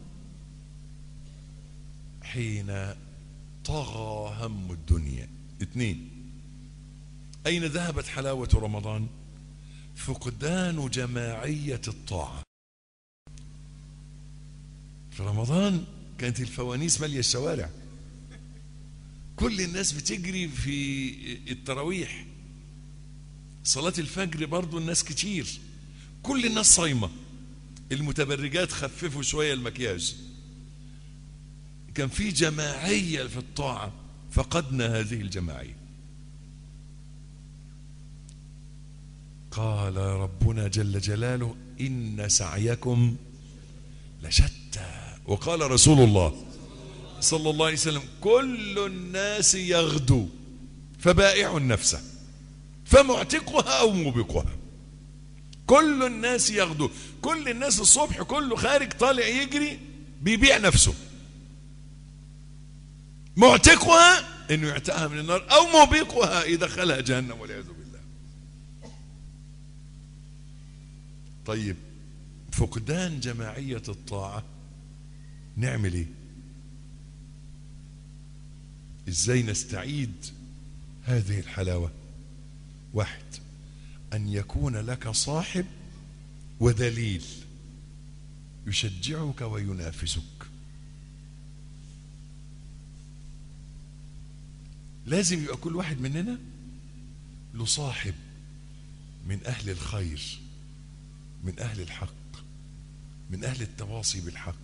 حين طغى هم الدنيا. اثنين، أين ذهبت حلاوة رمضان؟ فقدان جماعية الطاعة. في رمضان كانت الفوانيس مالية الشوارع، كل الناس بتجري في التراويح، صلاة الفجر برضو الناس كتير، كل الناس صايمة، المتبرجات خففوا شوية المكياج، كان في جماعية في الطاعة، فقدنا هذه الجماعية. قال ربنا جل جلاله إن سعيكم لشتى. وقال رسول الله صلى الله عليه وسلم كل الناس يغدو فبائع نفسه فمعتقها أو موبقها. كل الناس يغدو، كل الناس الصبح كله خارج طالع يجري بيبيع نفسه، معتقها انه يعتقها من النار او موبقها يدخلها جهنم والعياذ بالله. طيب فقدان جماعية الطاعة نعمل ايه؟ ازاي نستعيد هذه الحلاوة؟ واحد، ان يكون لك صاحب ودليل يشجعك وينافسك. لازم يبقى كل واحد مننا له صاحب من أهل الخير، من أهل الحق، من أهل التواصي بالحق.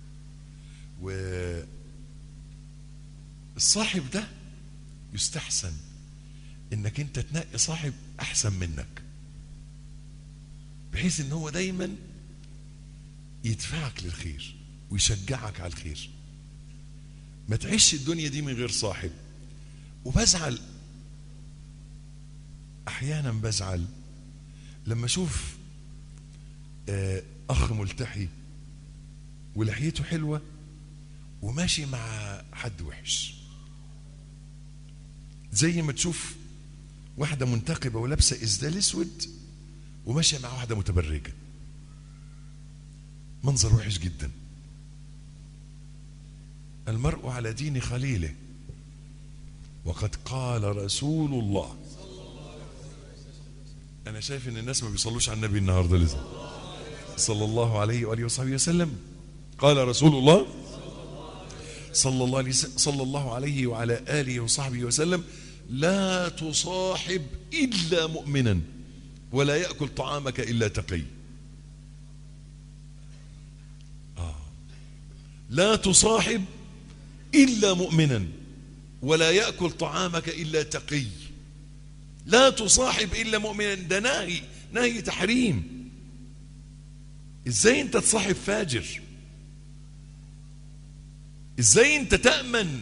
والصاحب ده يستحسن إنك أنت تنقي صاحب أحسن منك، بحيث إن هو دايما يدفعك للخير ويشجعك على الخير. ما تعيش الدنيا دي من غير صاحب. وبزعل احيانا، بزعل لما اشوف اخ ملتحي ولحيته حلوة وماشي مع حد وحش، زي ما تشوف واحدة منتقبة ولابسة إسدال اسود وماشية مع واحدة متبرجة، منظر وحش جدا. المرء على دين خليله، وقد قال رسول الله. أنا شايف إن الناس ما بيصلوش على النبي النهارده لازم صلى الله عليه وآله وصحبه وسلم. قال رسول الله صلى الله عليه صلى الله عليه وعلى آله وصحبه وسلم: لا تصاحب إلا مؤمنا ولا يأكل طعامك إلا تقي. آه. لا تصاحب إلا مؤمنا ولا يأكل طعامك إلا تقي. لا تصاحب إلا مؤمنا، ده نهي، نهي تحريم. إزاي أنت تصاحب فاجر؟ إزاي أنت تأمن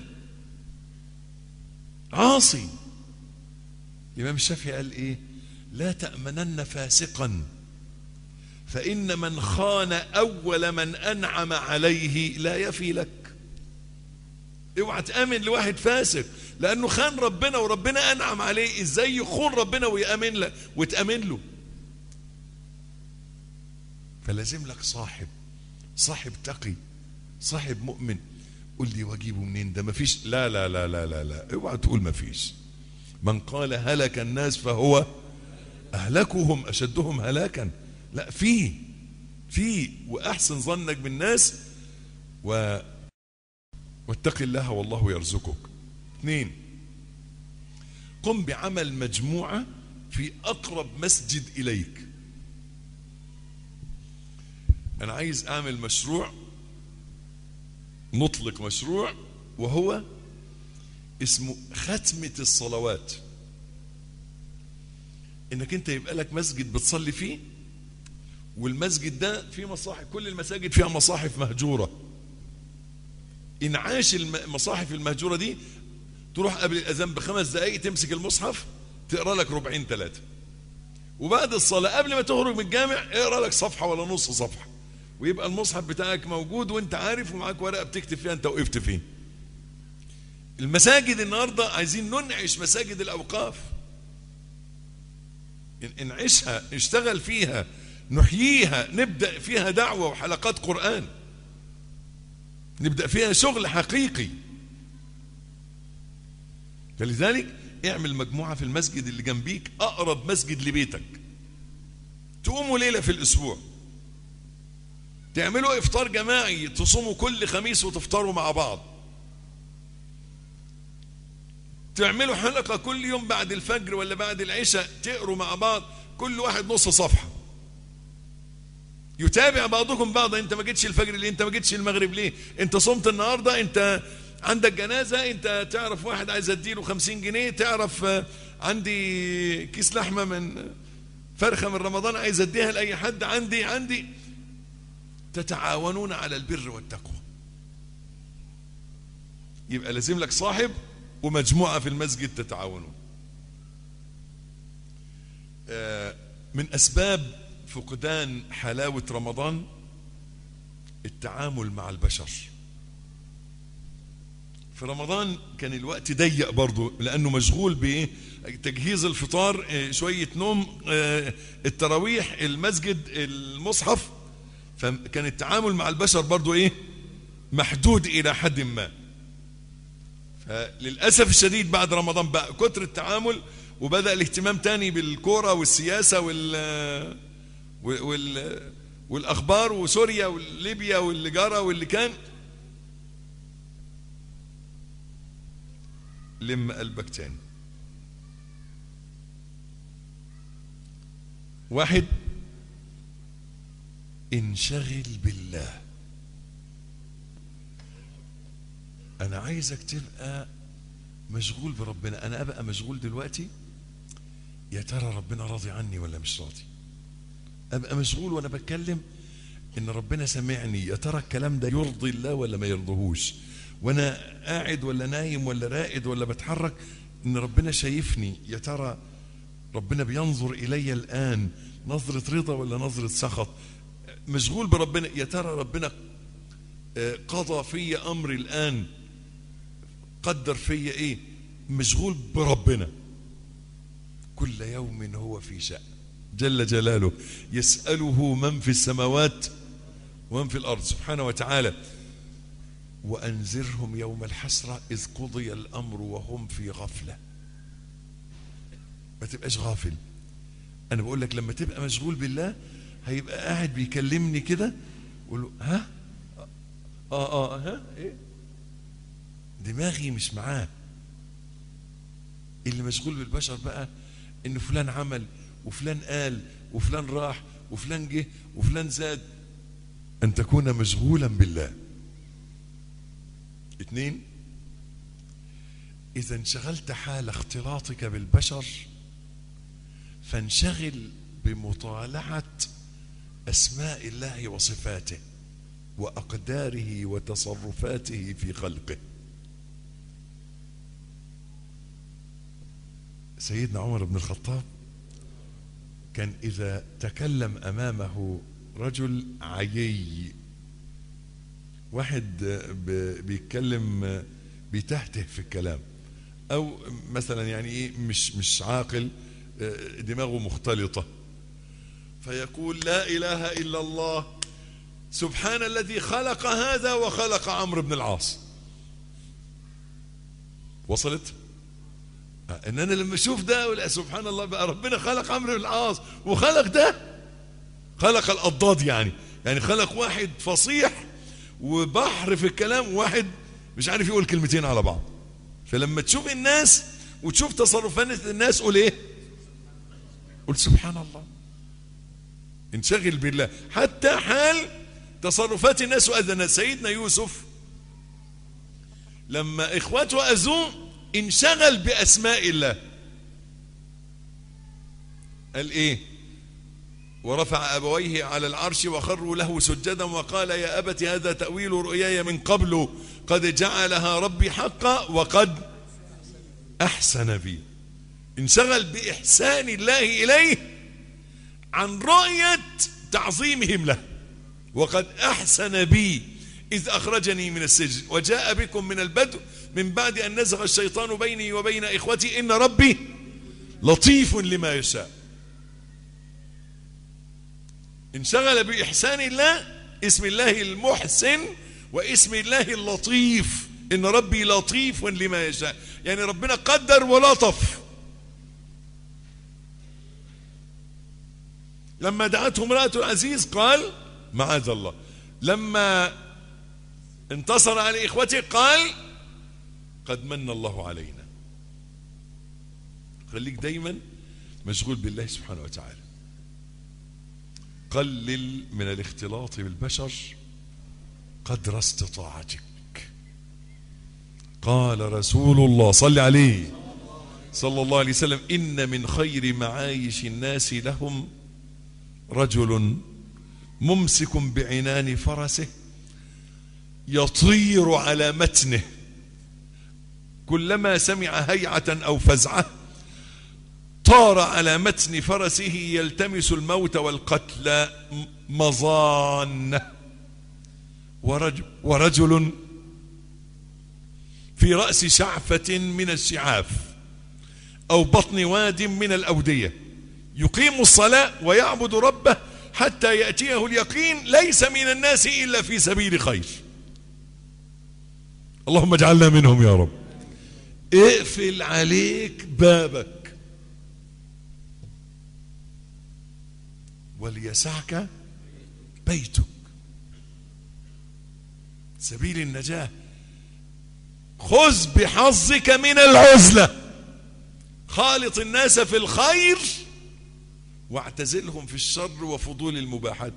عاصي؟ الإمام الشافعي قال إيه؟ لا تأمنن فاسقا فإن من خان أول من أنعم عليه لا يفي لك. اوعى تآمن لواحد فاسق لأنه خان ربنا وربنا أنعم عليه. إزاي يخون ربنا ويأمن له وتأمن له؟ فلازم لك صاحب، صاحب تقي، صاحب مؤمن. قل لي واجيبه منين ده؟ مفيش. لا لا لا لا لا لا، اوعى تقول مفيش. من قال هلك الناس فهو أهلكهم أشدهم هلاكا. لا، في في وأحسن ظنك بالناس و واتق الله والله يرزقك. اثنين، قم بعمل مجموعة في أقرب مسجد إليك. أنا عايز أعمل مشروع، نطلق مشروع، وهو اسمه ختمة الصلوات. إنك أنت يبقى لك مسجد بتصلي فيه والمسجد ده فيه مصاحف، كل المساجد فيها مصاحف مهجورة. انعاش المصاحف المهجورة دي تروح قبل الأذان بخمس دقايق تمسك المصحف تقرأ لك ربعين ثلاثة، وبعد الصلاة قبل ما تخرج من الجامع اقرأ لك صفحة ولا نص صفحة، ويبقى المصحف بتاعك موجود وانت عارف ومعاك ورقة بتكتب فيها انت وقفت فين. المساجد النهاردة عايزين ننعش مساجد الأوقاف، ننعشها، نشتغل فيها، نحييها، نبدأ فيها دعوة وحلقات قرآن، نبدأ فيها شغل حقيقي. فلذلك اعمل مجموعة في المسجد اللي جنبيك، أقرب مسجد لبيتك، تقوموا ليلة في الأسبوع تعملوا إفطار جماعي، تصوموا كل خميس وتفطروا مع بعض، تعملوا حلقة كل يوم بعد الفجر ولا بعد العشاء تقروا مع بعض كل واحد نص صفحة، يتابع بعضكم بعضا. انت ما جيتش الفجر ليه؟ انت ما جيتش المغرب ليه؟ انت صمت النهاردة؟ انت عندك جنازة؟ انت تعرف واحد عايز اديله خمسين جنيه، تعرف عندي كيس لحمة من فرخة من رمضان عايز اديها لأي حد، عندي عندي تتعاونون على البر والتقوى. يبقى لازم لك صاحب ومجموعة في المسجد تتعاونون. من أسباب فقدان حلاوة رمضان التعامل مع البشر. في رمضان كان الوقت ضيق برضو لأنه مشغول بتجهيز الفطار، شوية نوم، التراويح، المسجد، المصحف، فكان التعامل مع البشر برضو ايه محدود إلى حد ما. فللأسف الشديد بعد رمضان بقى كتر التعامل وبدأ الاهتمام تاني بالكورة والسياسة وال وال والأخبار وسوريا وليبيا واللي جرى واللي كان. لم قلبك تاني. واحد، انشغل بالله. أنا عايزك تبقى مشغول بربنا. أنا أبقى مشغول دلوقتي، يا ترى ربنا راضي عني ولا مش راضي؟ أبقى مشغول وأنا بتكلم إن ربنا سمعني، يا ترى الكلام ده يرضي الله ولا ما يرضيهوش؟ وأنا قاعد ولا نايم ولا راقد ولا بتحرك إن ربنا شايفني، يا ترى ربنا بينظر إلي الآن نظرة رضا ولا نظرة سخط؟ مشغول بربنا. يا ترى ربنا قضى في أمر الآن، قدر في إيه؟ مشغول بربنا. كل يوم هو في شأن جل جلاله، يسأله من في السماوات ومن في الأرض سبحانه وتعالى. وأنذرهم يوم الحسرة إذ قضي الأمر وهم في غفلة. ما تبقاش غافل. أنا بقول لك لما تبقى مشغول بالله هيبقى قاعد بيكلمني كده يقول له ها آه آه ها إيه، دماغي مش معاه. اللي مشغول بالبشر بقى إن فلان عمل وفلان قال وفلان راح وفلان جه وفلان زاد. أن تكون مشغولا بالله. اثنين، إذا انشغلت حال اختلاطك بالبشر فانشغل بمطالعة أسماء الله وصفاته وأقداره وتصرفاته في خلقه. سيدنا عمر بن الخطاب كان إذا تكلم أمامه رجل عيي، واحد بيتكلم بيتهته في الكلام، أو مثلا يعني إيه مش مش عاقل، دماغه مختلطة، فيقول لا إله إلا الله سبحان الذي خلق هذا وخلق عمرو بن العاص. وصلت؟ ان انا لما اشوف ده ولا سبحان الله بقى ربنا خلق عمرو بن العاص وخلق ده، خلق الأضداد، يعني يعني خلق واحد فصيح وبحر في الكلام وواحد مش عارف يقول كلمتين على بعض. فلما تشوف الناس وتشوف تصرفات الناس قول ايه؟ قل سبحان الله. انشغل بالله حتى حال تصرفات الناس وأذى الناس. سيدنا يوسف لما اخواته أذوه انشغل بأسماء الله. قال ايه؟ ورفع أبويه على العرش وخروا له سجدا وقال يا أبت هذا تأويل رؤياي من قبل قد جعلها ربي حقا وقد أحسن بي. انشغل بإحسان الله إليه عن رؤية تعظيمهم له. وقد أحسن بي إذ أخرجني من السجن وجاء بكم من البدو من بعد أن نزغ الشيطان بيني وبين إخوتي إن ربي لطيف لما يشاء. انشغل بإحسان الله، اسم الله المحسن واسم الله اللطيف، إن ربي لطيف لما يشاء، يعني ربنا قدر ولطف. لما دعته امرأة العزيز قال معاذ الله، لما انتصر على إخوته قال قد من الله علينا. خليك دايما مشغول بالله سبحانه وتعالى. قلل من الاختلاط بالبشر قدر استطاعتك. قال رسول الله صلى عليه صلى الله عليه وسلم إن من خير معايش الناس لهم رجل ممسك بعنان فرسه يطير على متنه كلما سمع هيعة أو فزعة طار على متن فرسه يلتمس الموت والقتل مظان. ورجل, ورجل في رأس شعفة من الشعاف أو بطن واد من الأودية يقيم الصلاة ويعبد ربه حتى يأتيه اليقين ليس من الناس إلا في سبيل خير. اللهم اجعلنا منهم يا رب. اقفل عليك بابك وليسعك بيتك. سبيل النجاة خذ بحظك من العزلة. خالط الناس في الخير واعتزلهم في الشر وفضول المباحات.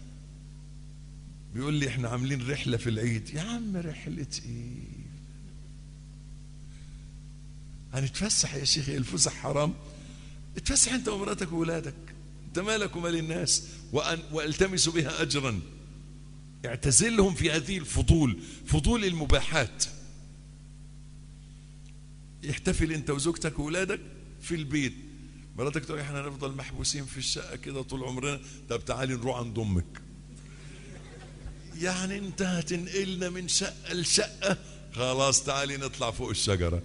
بيقول لي احنا عاملين رحلة في العيد. يا عم رحلة ايه؟ هنتفسح يا شيخ؟ الفسح حرام؟ اتفسح انت ومراتك وولادك، انت مالك ومال الناس؟ وأن والتمس بها اجرا. اعتزلهم في هذه الفضول، فضول المباحات. احتفل انت وزوجتك وولادك في البيت. مراتك تقول احنا هنفضل محبوسين في الشقه كده طول عمرنا. طب تعالي نروح عند امك. يعني انت هتنقلنا من شقه لشقه؟ خلاص تعالي نطلع فوق الشجره.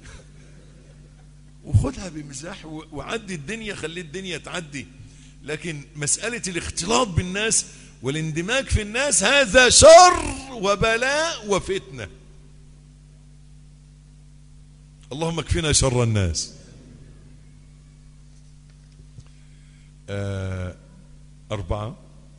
وخدها بمزاح وعدي الدنيا، خلي الدنيا تعدي. لكن مساله الاختلاط بالناس والاندماج في الناس هذا شر وبلاء وفتنه. اللهم اكفنا شر الناس. آه أربعة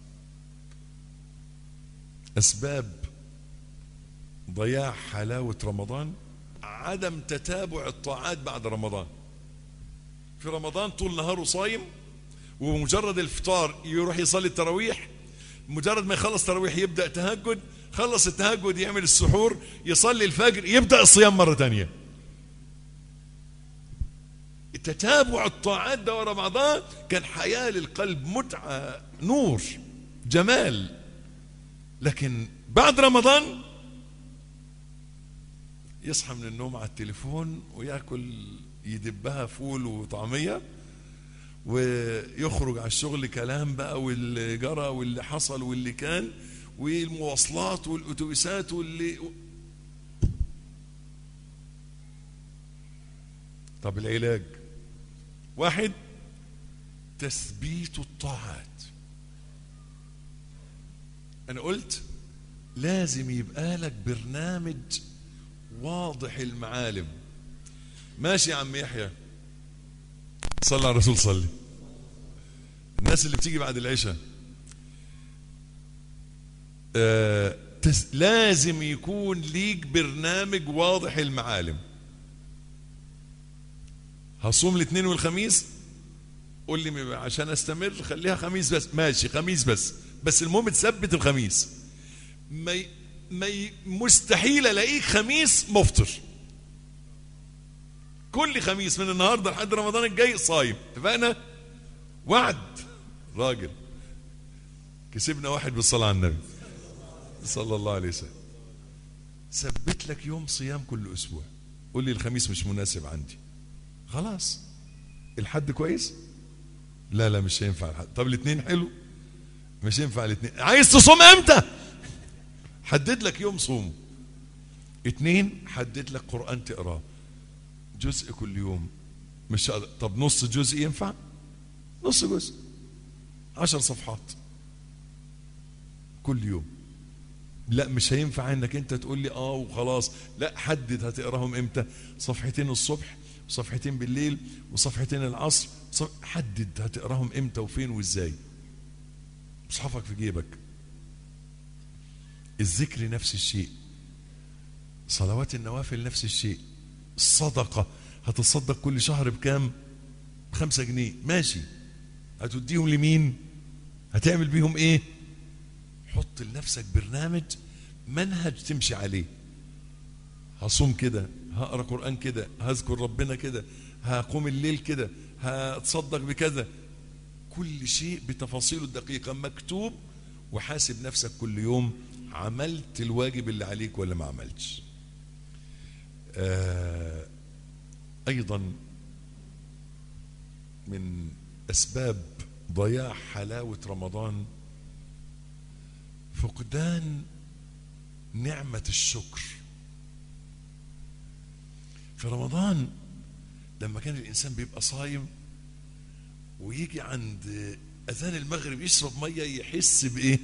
أسباب ضياع حلاوة رمضان: عدم تتابع الطاعات بعد رمضان. في رمضان طول نهاره صايم، ومجرد الفطار يروح يصلي التراويح، مجرد ما يخلص تراويح يبدأ تهجد، خلص التهجد يعمل السحور، يصلي الفجر، يبدأ الصيام مرة تانية. تتابع الطاعات ده رمضان كان حياة للقلب، متعة، نور، جمال. لكن بعد رمضان يصحى من النوم على التليفون ويأكل يدبها فول وطعمية، ويخرج على الشغل كلام بقى واللي جرى واللي حصل واللي كان والمواصلات والأتوبيسات واللي. طب العلاج: واحد، تثبيت الطاعات. أنا قلت لازم يبقى لك برنامج واضح المعالم. ماشي يا عم يحيى، صلى على الرسول صلي. الناس اللي بتيجي بعد العشاء آه تس... لازم يكون ليك برنامج واضح المعالم. هصوم الاثنين والخميس، قول لي عشان استمر خليها خميس بس. ماشي خميس بس، بس المهم تثبت الخميس. ما ي... ما ي... مستحيل الاقيك خميس مفطر. كل خميس من النهارده لحد رمضان الجاي صايم. اتفقنا؟ وعد راجل. كسبنا واحد بالصلاة على النبي صلى الله عليه وسلم. ثبت لك يوم صيام كل أسبوع. قول لي الخميس مش مناسب عندي، خلاص الحد كويس؟ لا لا مش هينفع الحد. طب الاثنين حلو؟ مش ينفع الاثنين. عايز تصوم امتى؟ حدد لك يوم صوم. اثنين، حدد لك قرآن تقراه جزء كل يوم. مش هقدر. طب نص جزء ينفع؟ نص جزء عشر صفحات كل يوم. لا مش هينفع انك انت تقول لي اه وخلاص. لا حدد هتقراهم امتى. صفحتين الصبح وصفحتين بالليل وصفحتين العصر. حدد هتقراهم امتى وفين وازاي. مصحفك في جيبك. الذكر نفس الشيء. صلوات النوافل نفس الشيء. الصدقة هتصدق كل شهر بكام؟ بخمسة جنيه ماشي. هتديهم لمين؟ هتعمل بيهم ايه؟ حط لنفسك برنامج، منهج تمشي عليه. هصوم كده، هقرأ قرآن كده، هذكر ربنا كده، هقوم الليل كده، هتصدق بكذا. كل شيء بتفاصيله الدقيقة مكتوب. وحاسب نفسك كل يوم عملت الواجب اللي عليك ولا ما عملتش. آه أيضا من أسباب ضياع حلاوة رمضان فقدان نعمة الشكر. في رمضان لما كان الإنسان بيبقى صايم ويجي عند أذان المغرب يشرب مية يحس بإيه؟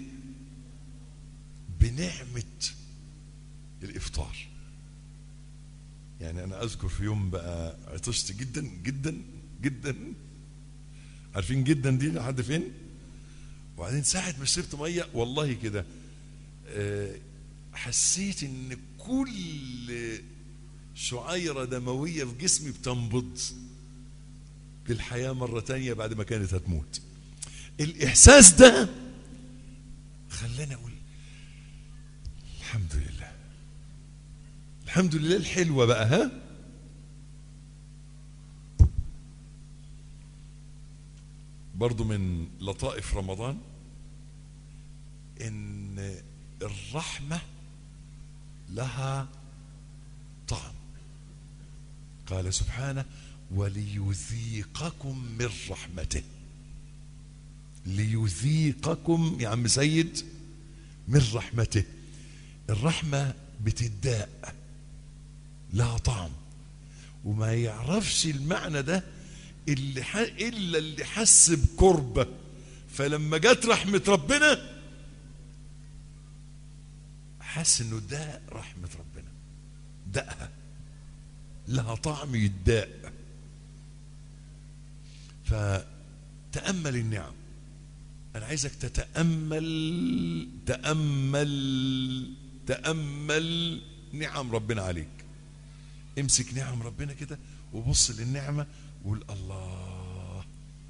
بنعمة الإفطار. يعني أنا أذكر في يوم بقى عطشت جدا جدا جدا. عارفين جدا دي لحد فين؟ وبعدين ساعة ما شربت مية والله كده أه حسيت إن كل شعيرة دموية في جسمي بتنبض بالحياة مرة تانية بعد ما كانت هتموت. الإحساس ده خلاني أقول الحمد لله. الحمد لله الحلوة بقى. ها برضو من لطائف رمضان إن الرحمة لها طعم. قال سبحانه وليذيقكم من رحمته. ليذيقكم يا عم سيد من رحمته. الرحمة بتداء لها طعم. وما يعرفش المعنى ده اللي ح... إلا اللي حس بكربة. فلما جت رحمة ربنا حس انه ده رحمة ربنا، دقها لها طعم يداء. فتأمل النعم. أنا عايزك تتأمل تأمل تأمل نعم ربنا عليك. امسك نعم ربنا كده وبص للنعمة وقول الله،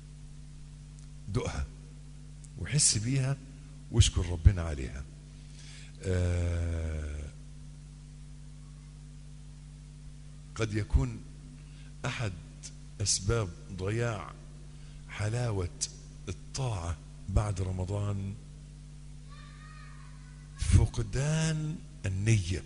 دقها وحس بيها واشكر ربنا عليها. آه قد يكون أحد أسباب ضياع حلاوة الطاعة بعد رمضان فقدان النية.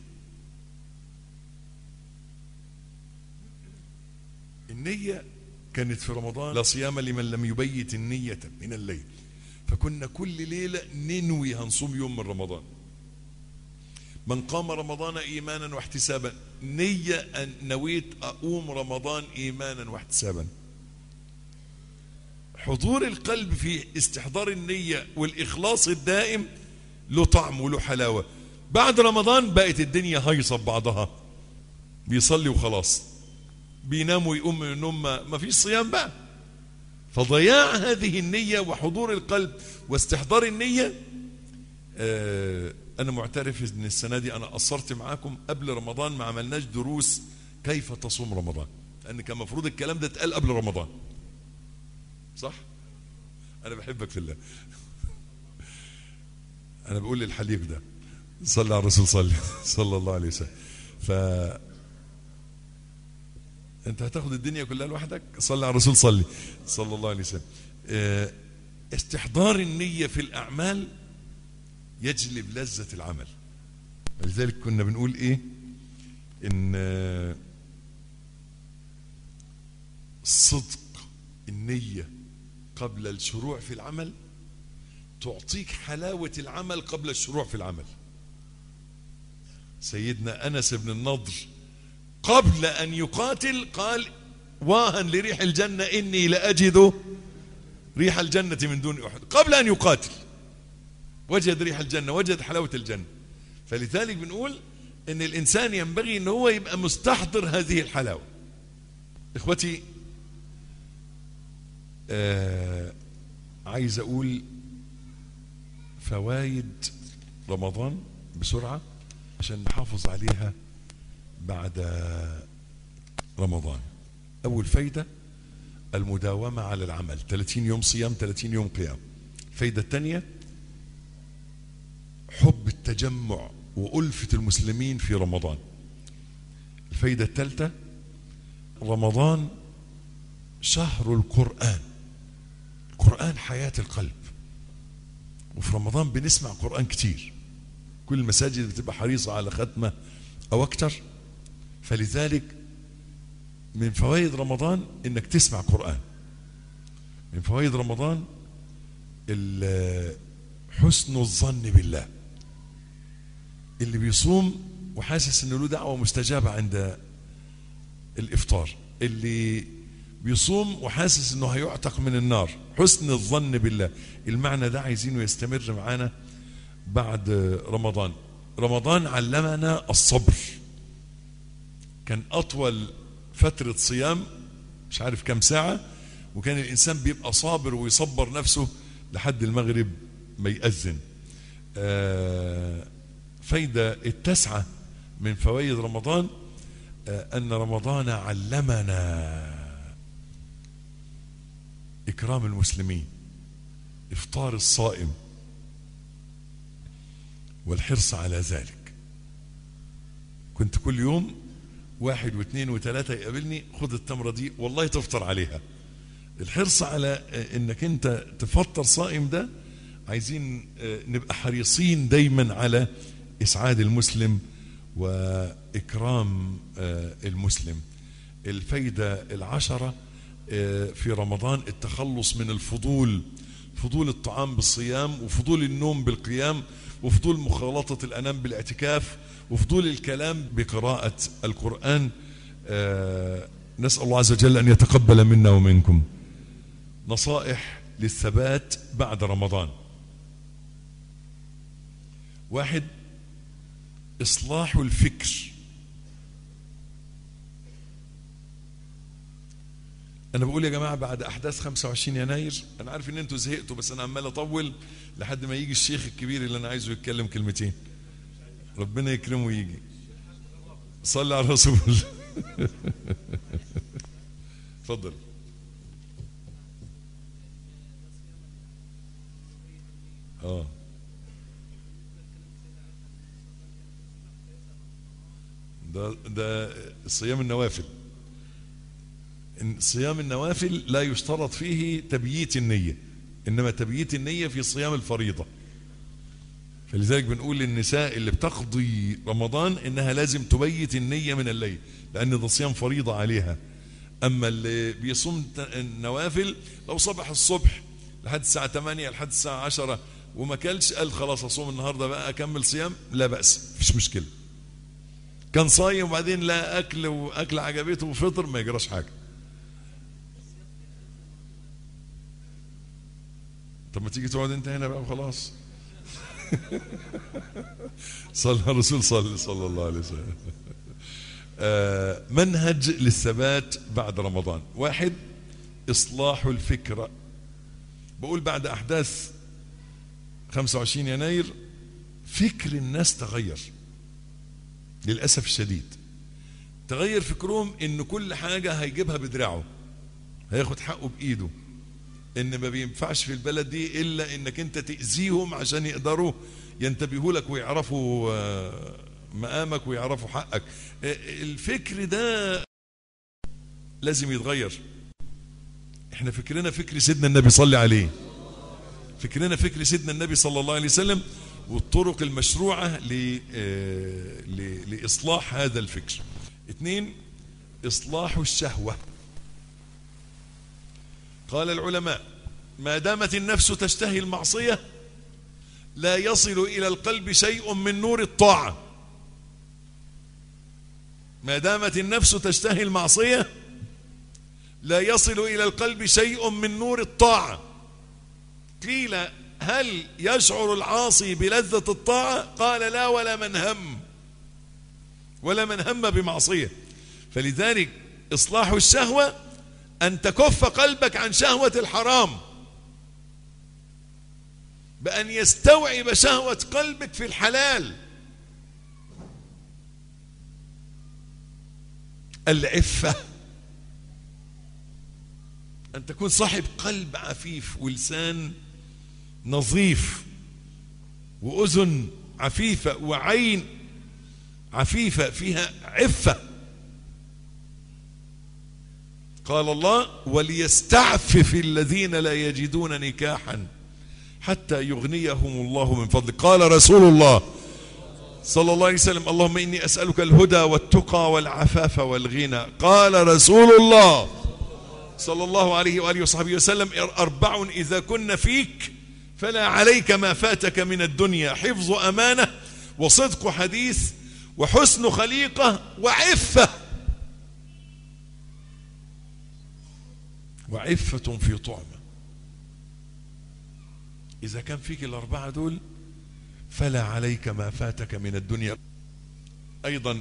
النية كانت في رمضان لا صيام لمن لم يبيت النية من الليل. فكنا كل ليلة ننوي هنصوم يوم من رمضان. من قام رمضان إيمانا واحتسابا، نية أن نويت أقوم رمضان إيمانا واحتسابا. حضور القلب في استحضار النية والإخلاص الدائم له طعم وله حلاوة. بعد رمضان بقت الدنيا هيصة ببعضها، بيصلي وخلاص، بينام ويقوم من النوم، ما فيش صيام بقى. فضياع هذه النية وحضور القلب واستحضار النية. آه أنا معترف إن السنة دي أنا قصرت معاكم. قبل رمضان ما عملناش دروس كيف تصوم رمضان، لأن كان مفروض الكلام ده اتقال قبل رمضان. صح؟ أنا بحبك في الله. أنا بقول للحليب ده صلى على الرسول صلى صلى الله عليه وسلم. ف أنت هتاخد الدنيا كلها لوحدك. صلى على الرسول صلي صلى الله عليه وسلم. استحضار النية في الأعمال يجلب لذة العمل. لذلك كنا بنقول ايه؟ ان صدق النية قبل الشروع في العمل تعطيك حلاوة العمل قبل الشروع في العمل. سيدنا أنس بن النضر قبل أن يقاتل قال واها لريح الجنة إني لأجد ريح الجنة من دون أحد. قبل أن يقاتل وجد ريح الجنة، وجد حلاوة الجنة. فلذلك بنقول إن الإنسان ينبغي إن هو يبقى مستحضر هذه الحلاوة. إخوتي، آه عايز أقول فوائد رمضان بسرعة عشان نحافظ عليها بعد رمضان. أول فايدة المداومة على العمل، ثلاثين يوم صيام ثلاثين يوم قيام. الفايدة الثانية حب التجمع وألفة المسلمين في رمضان. الفايدة الثالثة رمضان شهر القرآن، القرآن حياة القلب، وفي رمضان بنسمع قرآن كتير، كل المساجد بتبقى حريصة على ختمة أو أكتر. فلذلك من فوائد رمضان إنك تسمع قرآن. من فوائد رمضان حسن الظن بالله، اللي بيصوم وحاسس إنه له دعوة مستجابة عند الإفطار، اللي بيصوم وحاسس إنه هيعتق من النار، حسن الظن بالله. المعنى ده عايزينه يستمر معانا بعد رمضان. رمضان علمنا الصبر، كان أطول فترة صيام مش عارف كم ساعة، وكان الإنسان بيبقى صابر ويصبر نفسه لحد المغرب ما يأذن. آه فايدة التاسعة من فوائد رمضان آه أن رمضان علمنا إكرام المسلمين، إفطار الصائم والحرص على ذلك. كنت كل يوم واحد واثنين وثلاثة يقابلني خد التمرة دي والله تفطر عليها. الحرص على انك انت تفطر صائم ده عايزين نبقى حريصين دايما على اسعاد المسلم واكرام المسلم. الفايدة العشرة في رمضان التخلص من الفضول، فضول الطعام بالصيام، وفضول النوم بالقيام، وفضول مخالطة الأنام بالاعتكاف، وفضول الكلام بقراءة القرآن. آه نسأل الله عز وجل أن يتقبل منا ومنكم. نصائح للثبات بعد رمضان. واحد، إصلاح الفكر. أنا بقول يا جماعة بعد أحداث خمسة وعشرين يناير، أنا عارف إن أنتوا زهقتوا بس أنا عمال أطول لحد ما يجي الشيخ الكبير اللي أنا عايزه يتكلم كلمتين، ربنا يكرمه ويجي. صلي على الرسول. اتفضل. اه ده ده صيام النوافل. صيام النوافل لا يشترط فيه تبييت النية، إنما تبييت النية في صيام الفريضة. فلذلك بنقول للنساء اللي بتقضي رمضان إنها لازم تبيت النية من الليل، لأن ده صيام فريضة عليها. أما اللي بيصوم النوافل لو صبح الصبح لحد الساعة ثمانية لحد الساعة عشرة وما كلش قال خلاص أصوم النهاردة بقى أكمل صيام، لا بأس، مفيش مشكلة. كان صايم وبعدين لا أكل وأكل عجبته وفطر، ما يجراش حاجة. طب ما تيجي تقعد انت هنا بقى وخلاص. صلى الرسول صلى صلى الله عليه وسلم. آه منهج للثبات بعد رمضان. واحد، إصلاح الفكرة. بقول بعد أحداث خمسة وعشرين يناير فكر الناس تغير للأسف الشديد. تغير فكرهم إن كل حاجة هيجيبها بدراعه، هياخد حقه بإيده، إن ما بينفعش في البلد دي إلا إنك أنت تأذيهم عشان يقدروا ينتبهوا لك ويعرفوا مقامك ويعرفوا حقك. الفكر ده لازم يتغير. احنا فكرنا فكر سيدنا النبي صلى عليه، فكرنا فكر سيدنا النبي صلى الله عليه وسلم، والطرق المشروعة لإصلاح هذا الفكر. اثنين، إصلاح الشهوة. قال العلماء: ما دامت النفس تشتهي المعصية لا يصل إلى القلب شيء من نور الطاعة. ما دامت النفس تشتهي المعصية لا يصل إلى القلب شيء من نور الطاعة. قيل: هل يشعر العاصي بلذة الطاعة؟ قال: لا، ولا من هم ولا من هم بمعصية. فلذلك إصلاح الشهوة أن تكف قلبك عن شهوة الحرام، بأن يستوعب شهوة قلبك في الحلال. العفة، أن تكون صاحب قلب عفيف ولسان نظيف وأذن عفيفة وعين عفيفة فيها عفة. قال الله: وليستعفف الذين لا يجدون نكاحا حتى يغنيهم الله من فضله. قال رسول الله صلى الله عليه وسلم: اللهم إني أسألك الهدى والتقى والعفاف والغنى. قال رسول الله صلى الله عليه وآله وصحبه وسلم: أربع إذا كن فيك فلا عليك ما فاتك من الدنيا: حفظ أمانة، وصدق حديث، وحسن خليقة، وعفة. وعفة في طعمة. إذا كان فيك الأربعة دول فلا عليك ما فاتك من الدنيا. أيضا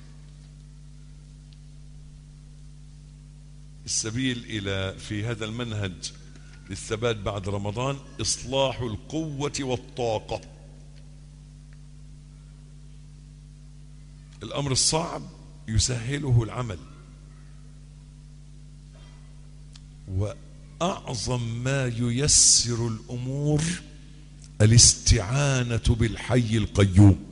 السبيل إلى في هذا المنهج للثبات بعد رمضان إصلاح القوة والطاقة. الأمر الصعب يسهله العمل، وأعظم ما ييسر الأمور الاستعانة بالحي القيوم.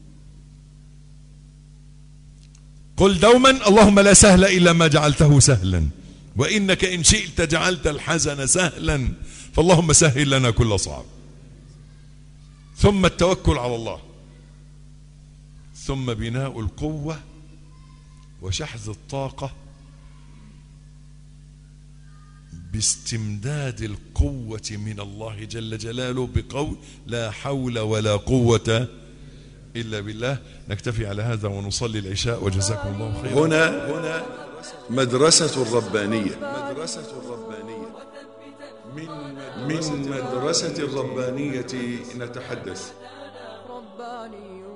قل دوما: اللهم لا سهل إلا ما جعلته سهلا، وإنك إن شئت جعلت الحزن سهلا، فاللهم سهل لنا كل صعب. ثم التوكل على الله، ثم بناء القوة وشحذ الطاقة باستمداد القوة من الله جل جلاله بقول: لا حول ولا قوة إلا بالله. نكتفي على هذا ونصلي العشاء، وجزاكم الله خيرا. هنا هنا مدرسة الربانية. مدرسة الربانية من مدرسة الربانية نتحدث.